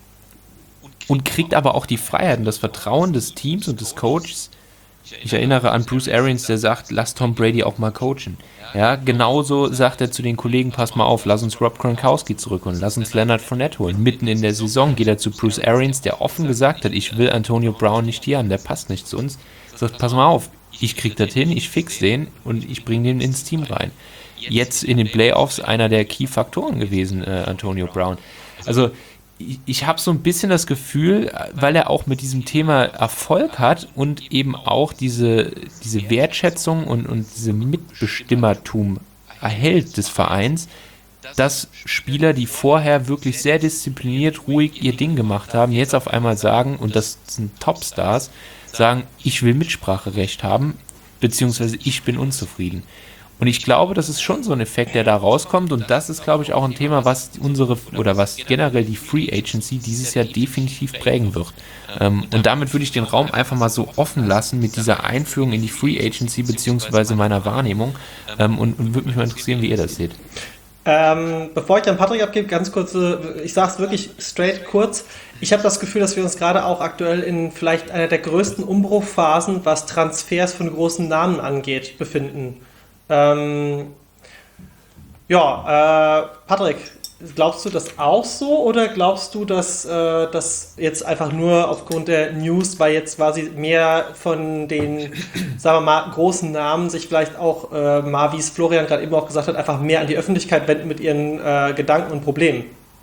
S4: und kriegt aber auch die Freiheit und das Vertrauen des Teams und des Coaches. Ich erinnere an Bruce Arians, der sagt, lass Tom Brady auch mal coachen. Ja, genauso sagt er zu den Kollegen, pass mal auf, lass uns Rob Gronkowski zurückholen, lass uns Leonard Fournette holen. Mitten in der Saison geht er zu Bruce Arians, der offen gesagt hat, ich will Antonio Brown nicht hier haben, der passt nicht zu uns. Sagt, pass mal auf, ich krieg das hin, ich fix den und ich bringe den ins Team rein. Jetzt in den Playoffs einer der Key-Faktoren gewesen, äh, Antonio Brown. Also ich, ich habe so ein bisschen das Gefühl, weil er auch mit diesem Thema Erfolg hat und eben auch diese, diese Wertschätzung und, und diese Mitbestimmertum erhält des Vereins, dass Spieler, die vorher wirklich sehr diszipliniert, ruhig ihr Ding gemacht haben, jetzt auf einmal sagen, und das sind Topstars, sagen, ich will Mitspracherecht haben, beziehungsweise ich bin unzufrieden. Und ich glaube, das ist schon so ein Effekt, der da rauskommt, und das ist, glaube ich, auch ein Thema, was unsere, oder was generell die Free Agency dieses Jahr definitiv prägen wird. Ähm, und damit würde ich den Raum einfach mal so offen lassen mit dieser Einführung in die Free Agency, beziehungsweise meiner Wahrnehmung, ähm, und, und würde mich mal interessieren, wie ihr das seht.
S2: Ähm, bevor ich dann Patrick abgebe, ganz kurze, ich sage es wirklich straight kurz. Ich habe das Gefühl, dass wir uns gerade auch aktuell in vielleicht einer der größten Umbruchphasen, was Transfers von großen Namen angeht, befinden. Ähm, ja, äh, Patrick, glaubst du das auch so, oder glaubst du, dass äh, das jetzt einfach nur aufgrund der News, weil jetzt quasi mehr von den, sagen wir mal, großen Namen sich vielleicht auch, äh, mal wie es Florian gerade eben auch gesagt hat, einfach mehr an die Öffentlichkeit wenden mit ihren äh, Gedanken und Problemen?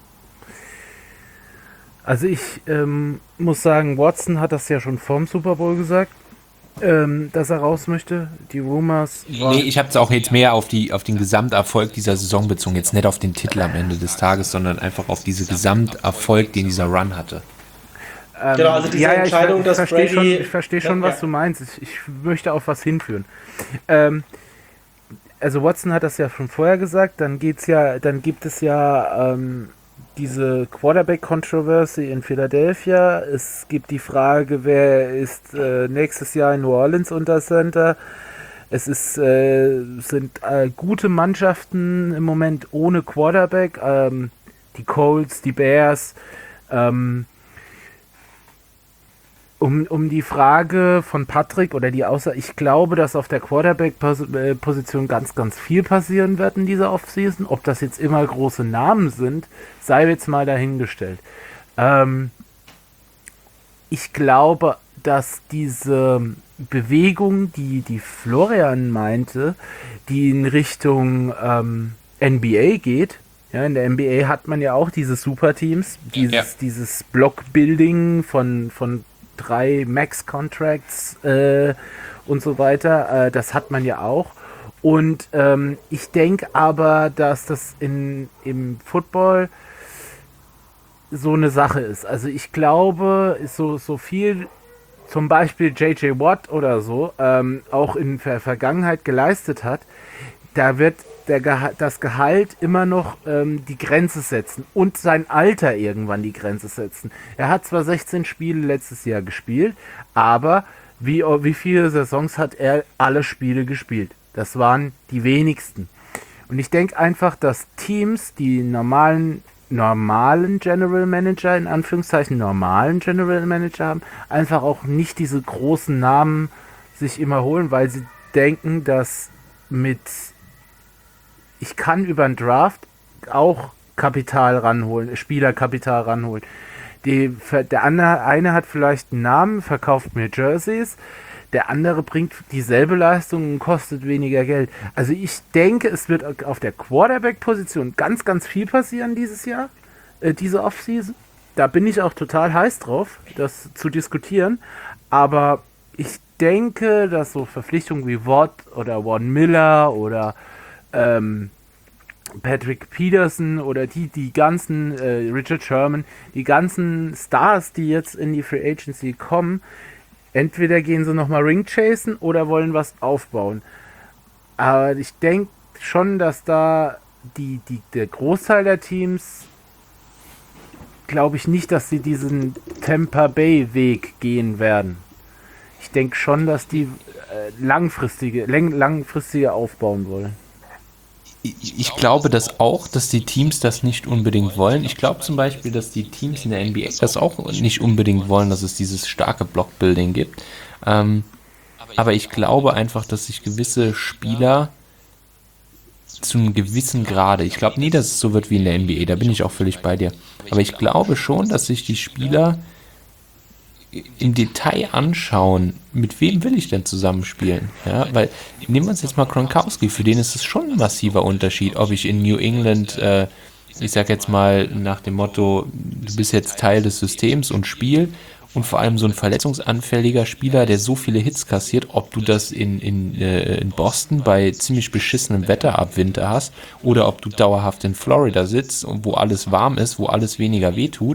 S3: Also ich ähm, muss sagen, Watson hat das ja schon vorm Super Bowl gesagt, ähm, dass er raus möchte. Die Rumors waren...
S4: Nee, ich habe es auch jetzt mehr auf, die, auf den Gesamterfolg dieser Saison bezogen, jetzt nicht auf den Titel am Ende des Tages, sondern einfach auf diesen Gesamterfolg, den dieser Run hatte.
S3: Ähm,
S2: Genau, also diese
S3: ja, ja,
S2: Entscheidung,
S3: ich,
S2: dass
S3: ich verstehe schon,
S2: Brady-
S3: ich versteh schon
S2: Ja,
S3: was
S2: ja.
S3: du meinst. Ich, ich möchte auf was hinführen. Ähm, also Watson hat das ja schon vorher gesagt, dann geht's ja, dann gibt es ja ähm, diese Quarterback-Controversy in Philadelphia. Es gibt die Frage, wer ist äh, nächstes Jahr in New Orleans unter Center. Es ist, äh, sind äh, gute Mannschaften im Moment ohne Quarterback. Ähm, die Colts, die Bears. Ähm, um, um die Frage von Patrick oder die Aussage, ich glaube, dass auf der Quarterback-Position ganz, ganz viel passieren wird in dieser Offseason. Ob das jetzt immer große Namen sind, sei jetzt mal dahingestellt. Ähm, ich glaube, dass diese Bewegung, die, die Florian meinte, die in Richtung ähm, N B A geht, ja, in der N B A hat man ja auch diese Superteams, dieses,
S4: Ja.
S3: dieses Block-Building von, von drei Max-Contracts äh, und so weiter, äh, das hat man ja auch. Und ähm, ich denke aber, dass das in, im Football so eine Sache ist. Also ich glaube, so, so viel zum Beispiel J J Watt oder so ähm, auch in der Vergangenheit geleistet hat, da wird der Geha- das Gehalt immer noch ähm, die Grenze setzen und sein Alter irgendwann die Grenze setzen. Er hat zwar sechzehn Spiele letztes Jahr gespielt, aber wie, wie viele Saisons hat er alle Spiele gespielt? Das waren die wenigsten. Und ich denke einfach, dass Teams, die normalen normalen General Manager, in Anführungszeichen normalen General Manager haben, einfach auch nicht diese großen Namen sich immer holen, weil sie denken, dass mit ich kann über einen Draft auch Kapital ranholen, Spielerkapital ranholen. Die, der andere, eine hat vielleicht einen Namen, verkauft mir Jerseys, der andere bringt dieselbe Leistung und kostet weniger Geld. Also ich denke, es wird auf der Quarterback-Position ganz, ganz viel passieren dieses Jahr, äh, diese Offseason. Da bin ich auch total heiß drauf, das zu diskutieren. Aber ich denke, dass so Verpflichtungen wie Watt oder Von Miller oder ähm, Patrick Peterson oder die, die ganzen, äh, Richard Sherman, die ganzen Stars, die jetzt in die Free Agency kommen, entweder gehen sie nochmal Ring chasen oder wollen was aufbauen. Aber ich denke schon, dass da die, die, der Großteil der Teams, glaube ich nicht, dass sie diesen Tampa Bay Weg gehen werden. Ich denke schon, dass die äh, langfristige, lang, langfristige aufbauen wollen.
S4: Ich, ich glaube das auch, dass die Teams das nicht unbedingt wollen. Ich glaube zum Beispiel, dass die Teams in der N B A das auch nicht unbedingt wollen, dass es dieses starke Blockbuilding gibt. Ähm, aber ich glaube einfach, dass sich gewisse Spieler zu einem gewissen Grade, ich glaube nie, dass es so wird wie in der N B A, da bin ich auch völlig bei dir. Aber ich glaube schon, dass sich die Spieler im Detail anschauen, mit wem will ich denn zusammenspielen? Ja, weil, nehmen wir uns jetzt mal Gronkowski, für den ist es schon ein massiver Unterschied, ob ich in New England, äh, ich sag jetzt mal nach dem Motto, du bist jetzt Teil des Systems und Spiel und vor allem so ein verletzungsanfälliger Spieler, der so viele Hits kassiert, ob du das in, in, äh, in Boston bei ziemlich beschissenem Wetter ab Winter hast oder ob du dauerhaft in Florida sitzt und wo alles warm ist, wo alles weniger wehtut.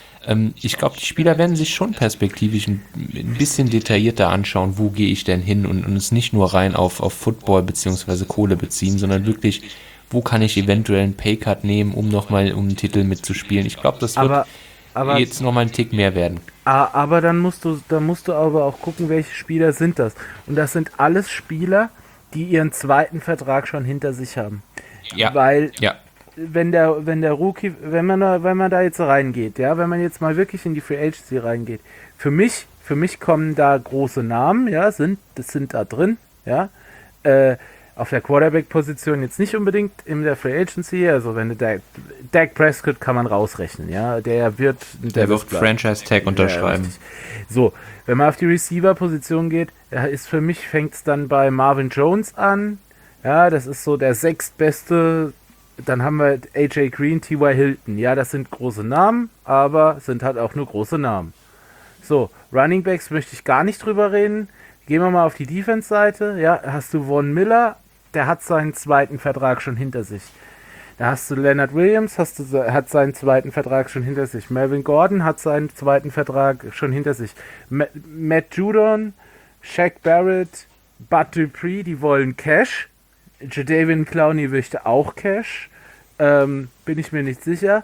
S4: Ich glaube, die Spieler werden sich schon perspektivisch ein, ein bisschen detaillierter anschauen, wo gehe ich denn hin und, und es nicht nur rein auf, auf Football bzw. Kohle beziehen, sondern wirklich, wo kann ich eventuell einen Paycut nehmen, um nochmal um einen Titel mitzuspielen. Ich glaube, das wird
S3: aber, aber,
S4: jetzt nochmal einen Tick mehr werden.
S3: Aber dann musst du, dann musst du aber auch gucken, welche Spieler sind das. Und das sind alles Spieler, die ihren zweiten Vertrag schon hinter sich haben.
S4: Ja,
S3: Weil
S4: ja.
S3: wenn der, wenn der Rookie, wenn man da, wenn man da jetzt reingeht, ja, wenn man jetzt mal wirklich in die Free Agency reingeht, für mich, für mich kommen da große Namen, ja, sind, das sind da drin, ja, äh, auf der Quarterback-Position jetzt nicht unbedingt in der Free Agency, also wenn du Dak, Dak Prescott kann man rausrechnen, ja, der wird, der,
S4: Der wird Franchise-Tag unterschreiben.
S3: Ja, so, wenn man auf die Receiver-Position geht, ist für mich, fängt es dann bei Marvin Jones an, ja, das ist so der sechstbeste. Dann haben wir A J Green, T Y Hilton. Ja, das sind große Namen, aber sind halt auch nur große Namen. So, Running Backs möchte ich gar nicht drüber reden. Gehen wir mal auf die Defense-Seite. Ja, hast du Von Miller, der hat seinen zweiten Vertrag schon hinter sich. Da hast du Leonard Williams, hast du, hat seinen zweiten Vertrag schon hinter sich. Melvin Gordon hat seinen zweiten Vertrag schon hinter sich. Ma- Matt Judon, Shaq Barrett, Bud Dupree, die wollen Cash. Jadeveon Clowney möchte auch Cash. Ähm, bin ich mir nicht sicher,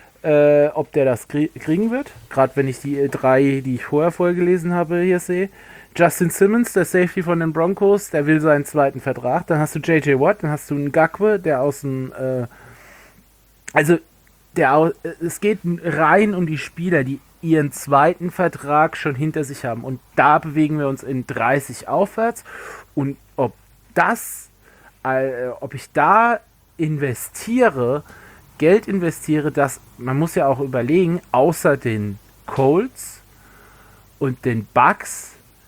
S3: äh, ob der das krie- kriegen wird. Gerade wenn ich die drei, die ich vorher vorgelesen habe, hier sehe. Justin Simmons, der Safety von den Broncos, der will seinen zweiten Vertrag. Dann hast du J J Watt, dann hast du einen Ngakwe, der aus dem, äh, also der, au- äh, es geht rein um die Spieler, die ihren zweiten Vertrag schon hinter sich haben. Und da bewegen wir uns in dreißig aufwärts. Und ob das, äh, ob ich da investiere, Geld investiere, das, man muss ja auch überlegen, außer den Colts und den Bucks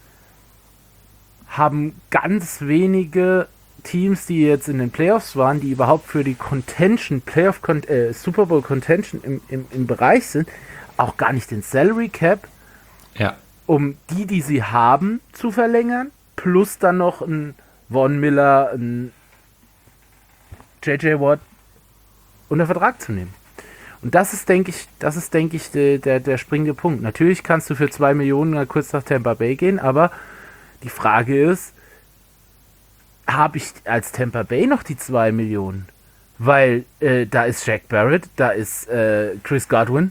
S3: haben ganz wenige Teams, die jetzt in den Playoffs waren, die überhaupt für die Contention, Playoff, äh, Super Bowl Contention im, im, im Bereich sind, auch gar nicht den Salary Cap,
S4: Ja.
S3: um die, die sie haben, zu verlängern, plus dann noch ein Von Miller, ein J J Watt unter Vertrag zu nehmen. Und das ist, denke ich, das ist, denke ich, der, der, der springende Punkt. Natürlich kannst du für zwei Millionen mal kurz nach Tampa Bay gehen, aber die Frage ist, habe ich als Tampa Bay noch die zwei Millionen? Weil äh, da ist Jack Barrett, da ist äh, Chris Godwin,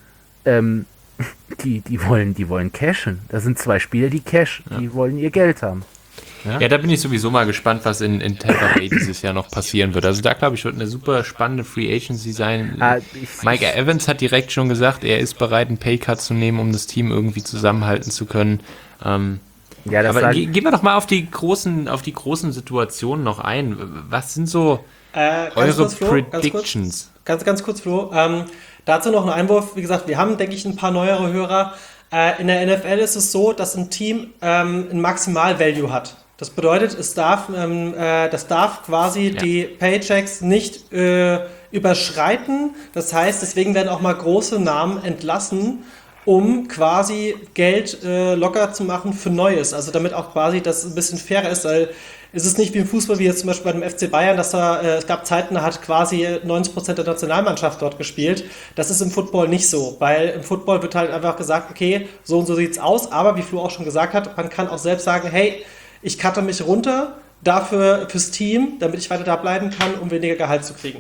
S3: ähm, die, die, wollen, die wollen cashen. Das sind zwei Spieler, die cash, die wollen ihr Geld haben. Ja?
S4: Ja, da bin ich sowieso mal gespannt, was in, in Tampa Bay dieses Jahr noch passieren wird. Also da, glaube ich, wird eine super spannende Free Agency sein.
S3: Ah, ich-
S4: Mike Evans hat direkt schon gesagt, er ist bereit, einen Paycut zu nehmen, um das Team irgendwie zusammenhalten zu können. Ähm,
S3: Ja, das
S4: aber
S3: sag-
S4: ge gehen wir doch mal auf die großen, auf die großen Situationen noch ein. Was sind so
S2: Äh, ganz
S4: eure
S2: kurz, Flo, ganz kurz.
S4: Predictions?
S2: Ganz, ganz kurz, Flo. Ähm, dazu noch ein Einwurf. Wie gesagt, wir haben, denke ich, ein paar neuere Hörer. Äh, in der N F L ist es so, dass ein Team ähm, ein Maximal-Value hat. Das bedeutet, es darf, ähm, äh, das darf quasi
S4: Ja.
S2: die Paychecks nicht äh, überschreiten. Das heißt, deswegen werden auch mal große Namen entlassen, um quasi Geld äh, locker zu machen für Neues. Also damit auch quasi das ein bisschen fairer ist, weil es ist nicht wie im Fußball, wie jetzt zum Beispiel bei dem F C Bayern, dass da, äh, es gab Zeiten, da hat quasi neunzig Prozent der Nationalmannschaft dort gespielt. Das ist im Football nicht so, weil im Football wird halt einfach gesagt, okay, so und so sieht's aus, aber wie Flo auch schon gesagt hat, man kann auch selbst sagen, hey, ich cutte mich runter dafür fürs Team, damit ich weiter da bleiben kann, um weniger Gehalt zu kriegen.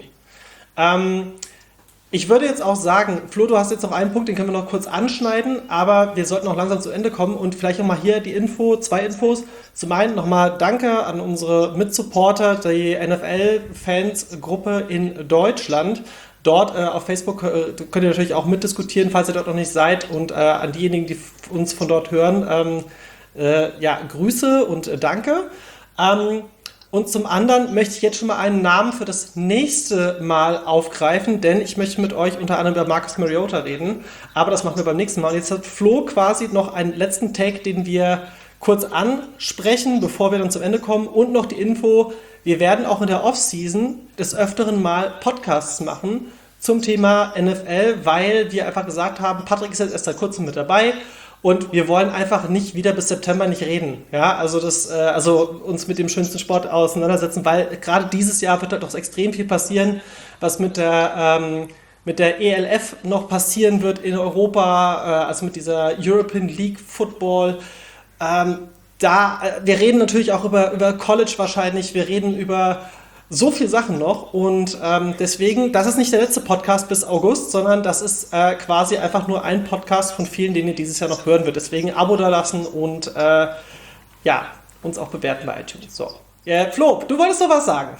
S2: Ähm, Ich würde jetzt auch sagen, Flo, du hast jetzt noch einen Punkt, den können wir noch kurz anschneiden, aber wir sollten auch langsam zu Ende kommen und vielleicht nochmal hier die Info, zwei Infos. Zum einen nochmal Danke an unsere Mitsupporter, die N F L-Fans-Gruppe in Deutschland. Dort äh, auf Facebook äh, könnt ihr natürlich auch mitdiskutieren, falls ihr dort noch nicht seid, und äh, an diejenigen, die f- uns von dort hören, ähm, äh, ja, Grüße und äh, Danke. Ähm, Und zum anderen möchte ich jetzt schon mal einen Namen für das nächste Mal aufgreifen, denn ich möchte mit euch unter anderem über Marcus Mariota reden, aber das machen wir beim nächsten Mal. Und jetzt hat Flo quasi noch einen letzten Take, den wir kurz ansprechen, bevor wir dann zum Ende kommen, und noch die Info, wir werden auch in der Offseason des Öfteren mal Podcasts machen zum Thema N F L, weil wir einfach gesagt haben, Patrick ist jetzt erst seit kurzem mit dabei. Und wir wollen einfach nicht wieder bis September nicht reden. Ja, also das, äh, also uns mit dem schönsten Sport auseinandersetzen, weil gerade dieses Jahr wird halt doch extrem viel passieren, was mit der, ähm, mit der E L F noch passieren wird in Europa, äh, also mit dieser European League Football. Ähm, da, äh, wir reden natürlich auch über, über College wahrscheinlich, wir reden über so viele Sachen noch, und ähm, deswegen, das ist nicht der letzte Podcast bis August, sondern das ist äh, quasi einfach nur ein Podcast von vielen, den ihr dieses Jahr noch hören wird. Deswegen Abo da lassen und äh, ja, uns auch bewerten bei iTunes. So. Ja, Flo, du wolltest doch was sagen.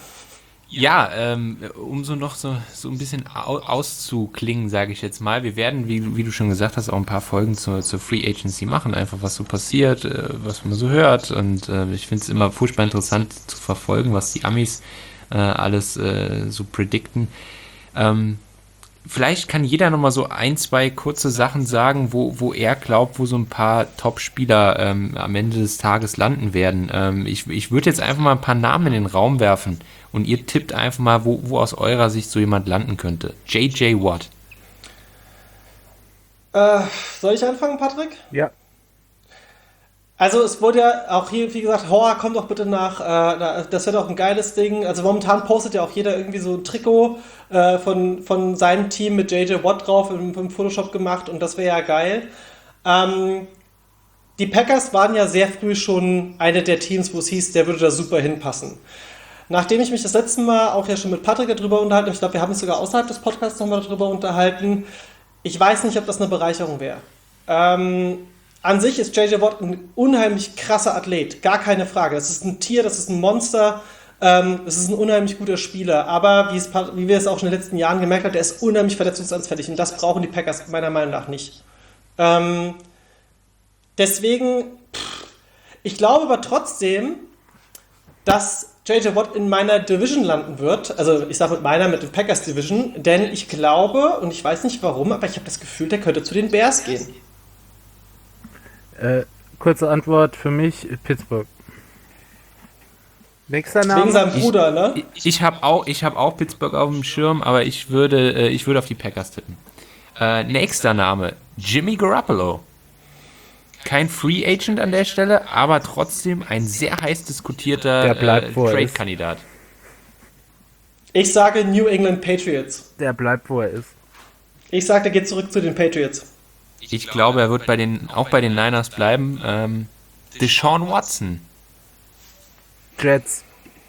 S4: Ja, ähm, um so noch so, so ein bisschen au auszuklingen, sage ich jetzt mal. Wir werden, wie, wie du schon gesagt hast, auch ein paar Folgen zur, zur Free Agency machen. Einfach, was so passiert, äh, was man so hört. Und äh, ich finde es immer furchtbar interessant zu verfolgen, was die Amis äh, alles äh, so predikten. Ähm, vielleicht kann jeder nochmal so ein, zwei kurze Sachen sagen, wo, wo er glaubt, wo so ein paar Top-Spieler ähm, am Ende des Tages landen werden. Ähm, ich ich würde jetzt einfach mal ein paar Namen in den Raum werfen und ihr tippt einfach mal, wo, wo aus eurer Sicht so jemand landen könnte. J J Watt.
S2: Äh, soll ich anfangen, Patrick?
S3: Ja.
S2: Also es wurde ja auch hier, wie gesagt, Horror, komm doch bitte nach, äh, das wäre doch ein geiles Ding. Also momentan postet ja auch jeder irgendwie so ein Trikot äh, von, von seinem Team mit J J Watt drauf im, im Photoshop gemacht, und das wäre ja geil. Ähm, die Packers waren ja sehr früh schon eine der Teams, wo es hieß, der würde da super hinpassen. Nachdem ich mich das letzte Mal auch ja schon mit Patrick darüber unterhalten habe, ich glaube, wir haben uns sogar außerhalb des Podcasts nochmal darüber unterhalten, ich weiß nicht, ob das eine Bereicherung wäre. Ähm, an sich ist J J Watt ein unheimlich krasser Athlet, gar keine Frage. Das ist ein Tier, das ist ein Monster, ähm, das ist ein unheimlich guter Spieler. Aber wie, es, wie wir es auch schon in den letzten Jahren gemerkt haben, der ist unheimlich verletzungsanfällig und das brauchen die Packers meiner Meinung nach nicht. Ähm, deswegen, pff, ich glaube aber trotzdem, dass J J Watt in meiner Division landen wird, also ich sage mit meiner, mit den Packers Division, denn ich glaube, und ich weiß nicht warum, aber ich habe das Gefühl, der könnte zu den Bears gehen.
S3: Äh, kurze Antwort für mich, Pittsburgh. Nächster Name?
S2: Wegen seinem Bruder, ne?
S4: Ich, ich habe auch, ich hab auch Pittsburgh auf dem Schirm, aber ich würde, äh, ich würde auf die Packers tippen. Äh, nächster Name, Jimmy Garoppolo. Kein Free Agent an der Stelle, aber trotzdem ein sehr heiß diskutierter
S3: Der bleibt,
S4: äh,
S3: wo er ist.
S4: Trade-Kandidat.
S2: Ich sage New England Patriots.
S3: Der bleibt, wo er ist.
S2: Ich sage, der geht zurück zu den Patriots.
S4: Ich glaube, er wird bei den, auch bei den Niners bleiben. Ähm, Deshaun Watson.
S3: Jets.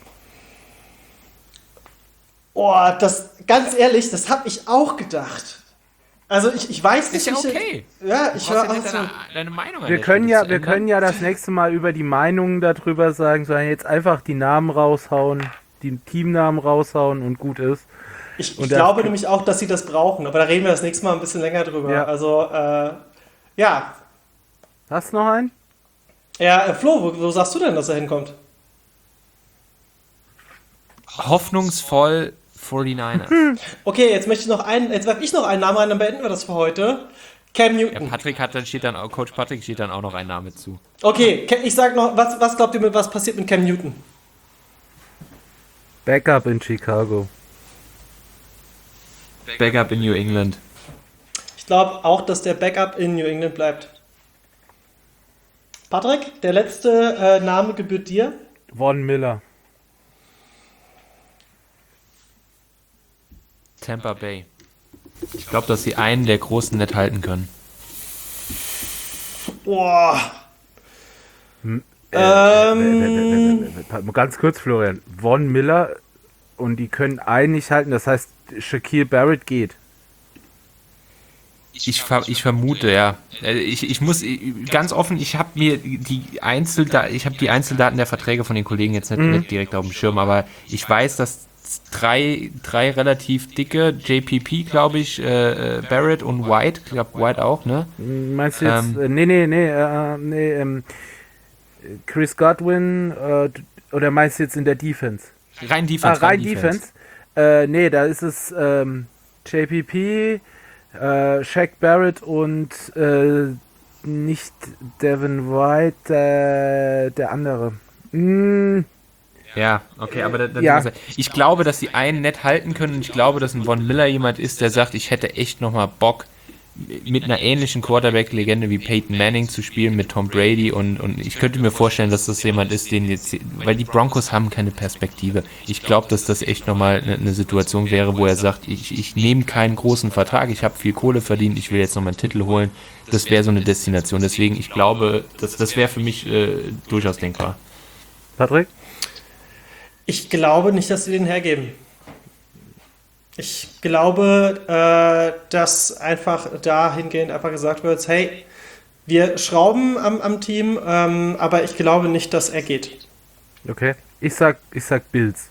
S2: Boah, das, ganz ehrlich, das habe ich auch gedacht. Also ich, ich weiß nicht,
S4: Ist ja
S2: wie ich-
S4: okay.
S2: Ja, ich
S4: Du
S2: höre
S4: hast ja
S2: auch
S4: nicht
S2: so.
S4: deine, deine Meinung an
S3: Wir
S4: der
S3: können
S4: Stelle
S3: ja,
S4: zu
S3: wir
S4: ändern.
S3: können ja das nächste Mal über die Meinungen darüber sagen, sondern jetzt einfach die Namen raushauen, die Teamnamen raushauen und gut ist.
S2: Ich,
S3: Und
S2: ich
S3: der-
S2: glaube nämlich auch, dass sie das brauchen, aber da reden wir das nächste Mal ein bisschen länger drüber.
S3: Ja.
S2: Also, äh, ja.
S3: Hast du noch einen?
S2: Ja, äh, Flo, wo, wo sagst du denn, dass er hinkommt?
S4: Hoffnungsvoll forty-niners.
S2: Okay, jetzt möchte ich noch einen, jetzt werfe ich noch einen Namen rein, dann beenden wir das für heute. Cam
S4: Ja,
S2: Newton.
S4: Patrick hat dann steht dann auch, Coach Patrick steht dann auch noch ein Name zu.
S2: Okay, Ca- ich sag noch, was, was glaubt ihr, mit was passiert mit Cam Newton?
S3: Backup in Chicago.
S4: Backup in New England.
S2: Ich glaube auch, dass der Backup in New England bleibt. Patrick, der letzte äh, Name gebührt dir.
S3: Von Miller.
S4: Tampa Bay. Ich glaube, dass sie einen der Großen nicht halten können.
S2: Boah.
S3: Äh,
S2: Ähm,
S3: äh, äh, äh, äh, Ganz kurz, Florian. Von Miller und die können einen nicht halten, das heißt, Shaquille Barrett geht.
S4: Ich, ver ich vermute, ja. Äh, Ich, ich muss äh, ganz offen, ich habe mir die Einzelda ich habe die Einzeldaten der Verträge von den Kollegen jetzt nicht, nicht direkt auf dem Schirm, aber ich weiß, dass drei, drei relativ dicke, J P P, glaube ich, äh, äh, Barrett und White, ich glaube White auch, ne?
S3: Meinst du jetzt,
S4: Ähm.
S3: äh, nee, nee, nee, äh, nee, ähm, Chris Godwin, äh, oder meinst du jetzt in der Defense?
S4: Rein
S3: Ah,
S4: Defense.
S3: rein Defense? Äh, nee, da ist es ähm, J P P, äh, Shaq Barrett und äh, nicht Devin White, äh, der andere. Hm,
S4: Ja, okay, aber da, da,
S3: Ja.
S4: ich glaube, dass sie einen nett halten können und ich glaube, dass ein Von Miller jemand ist, der sagt, ich hätte echt nochmal Bock, mit einer ähnlichen Quarterback-Legende wie Peyton Manning zu spielen, mit Tom Brady und, und ich könnte mir vorstellen, dass das jemand ist, den jetzt, weil die Broncos haben keine Perspektive. Ich glaube, dass das echt nochmal eine, eine Situation wäre, wo er sagt, ich, ich nehme keinen großen Vertrag, ich habe viel Kohle verdient, ich will jetzt nochmal einen Titel holen. Das wäre so eine Destination. Deswegen, ich glaube, das, das wäre für mich äh, durchaus denkbar.
S3: Patrick?
S2: ich glaube nicht, dass sie den hergeben. Ich glaube, äh, dass einfach dahingehend einfach gesagt wird, hey, wir schrauben am, am Team, ähm, aber ich glaube nicht, dass er geht.
S3: Okay. Ich sag, ich sag Bills.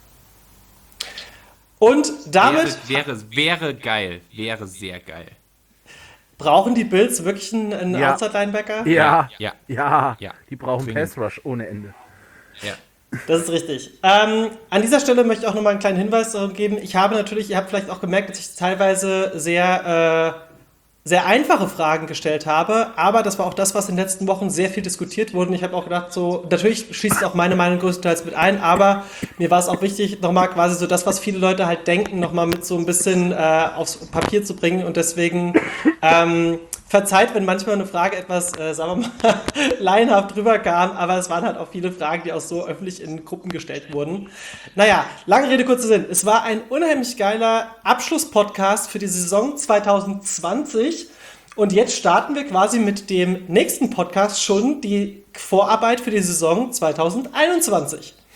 S2: Und damit
S4: Wäre, wäre, wäre geil. Wäre sehr geil.
S2: brauchen die Bills wirklich einen, einen
S3: Ja.
S2: Outside-Linebacker?
S3: Ja,
S4: Ja.
S3: ja,
S4: Ja.
S3: die brauchen
S4: Zwingend.
S3: Pass Rush ohne Ende.
S4: Ja.
S2: Das ist richtig. Ähm, an dieser Stelle möchte ich auch nochmal einen kleinen Hinweis darauf geben. Ich habe natürlich, ihr habt vielleicht auch gemerkt, dass ich teilweise sehr, äh, sehr einfache Fragen gestellt habe, aber das war auch das, was in den letzten Wochen sehr viel diskutiert wurde. Und ich habe auch gedacht, so, natürlich schließt auch meine Meinung größtenteils mit ein, aber mir war es auch wichtig, nochmal quasi so das, was viele Leute halt denken, nochmal mit so ein bisschen äh, aufs Papier zu bringen. Und deswegen ähm, verzeiht, wenn manchmal eine Frage etwas, äh, sagen wir mal, laienhaft rüberkam, aber es waren halt auch viele Fragen, die auch so öffentlich in Gruppen gestellt wurden. Naja, lange Rede, kurzer Sinn. Es war ein unheimlich geiler Abschlusspodcast für die Saison zwanzig zwanzig und jetzt starten wir quasi mit dem nächsten Podcast schon die Vorarbeit für die Saison zwanzig einundzwanzig.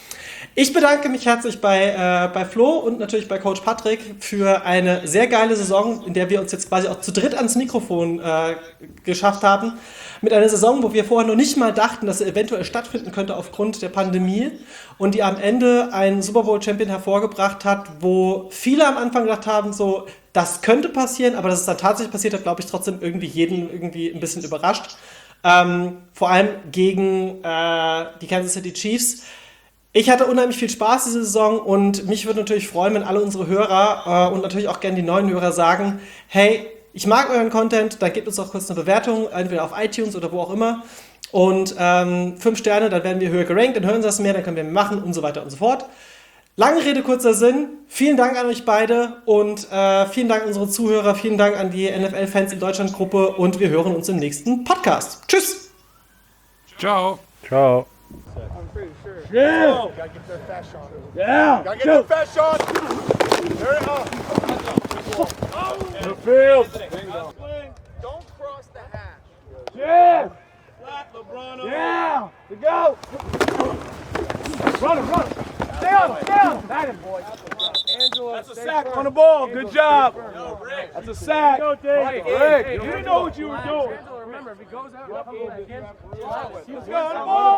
S2: Ich bedanke mich herzlich bei, äh, bei Flo und natürlich bei Coach Patrick für eine sehr geile Saison, in der wir uns jetzt quasi auch zu dritt ans Mikrofon äh, geschafft haben. Mit einer Saison, wo wir vorher noch nicht mal dachten, dass sie eventuell stattfinden könnte aufgrund der Pandemie und die am Ende einen Super Bowl Champion hervorgebracht hat, wo viele am Anfang gedacht haben, so, das könnte passieren, aber dass es dann tatsächlich passiert hat, glaube ich, trotzdem irgendwie jeden irgendwie ein bisschen überrascht. Ähm, vor allem gegen äh, die Kansas City Chiefs. Ich hatte unheimlich viel Spaß diese Saison und mich würde natürlich freuen, wenn alle unsere Hörer äh, und natürlich auch gerne die neuen Hörer sagen, hey, ich mag euren Content, dann gebt uns doch kurz eine Bewertung, entweder auf iTunes oder wo auch immer. Und ähm, fünf Sterne, dann werden wir höher gerankt, dann hören sie das mehr, dann können wir mehr machen und so weiter und so fort. Lange Rede, kurzer Sinn. Vielen Dank an euch beide und äh, vielen Dank an unsere Zuhörer, vielen Dank an die N F L-Fans in Deutschland-Gruppe und wir hören uns im nächsten Podcast. Tschüss!
S4: Ciao.
S3: Ciao.
S1: I'm pretty sure.
S6: Yeah.
S1: Gotta get that fast shot.
S6: Yeah.
S1: Gotta get that fast shot. There it up.
S6: The field.
S1: Don't cross the hash.
S6: Yeah. Yeah. To go. Run him, run him. Stay on him, stay on him. That him, boy. That's a sack on the ball. Good job. That's a sack. Rick, Rick, you didn't know what you were doing. Remember, if he goes out, he's on the ball.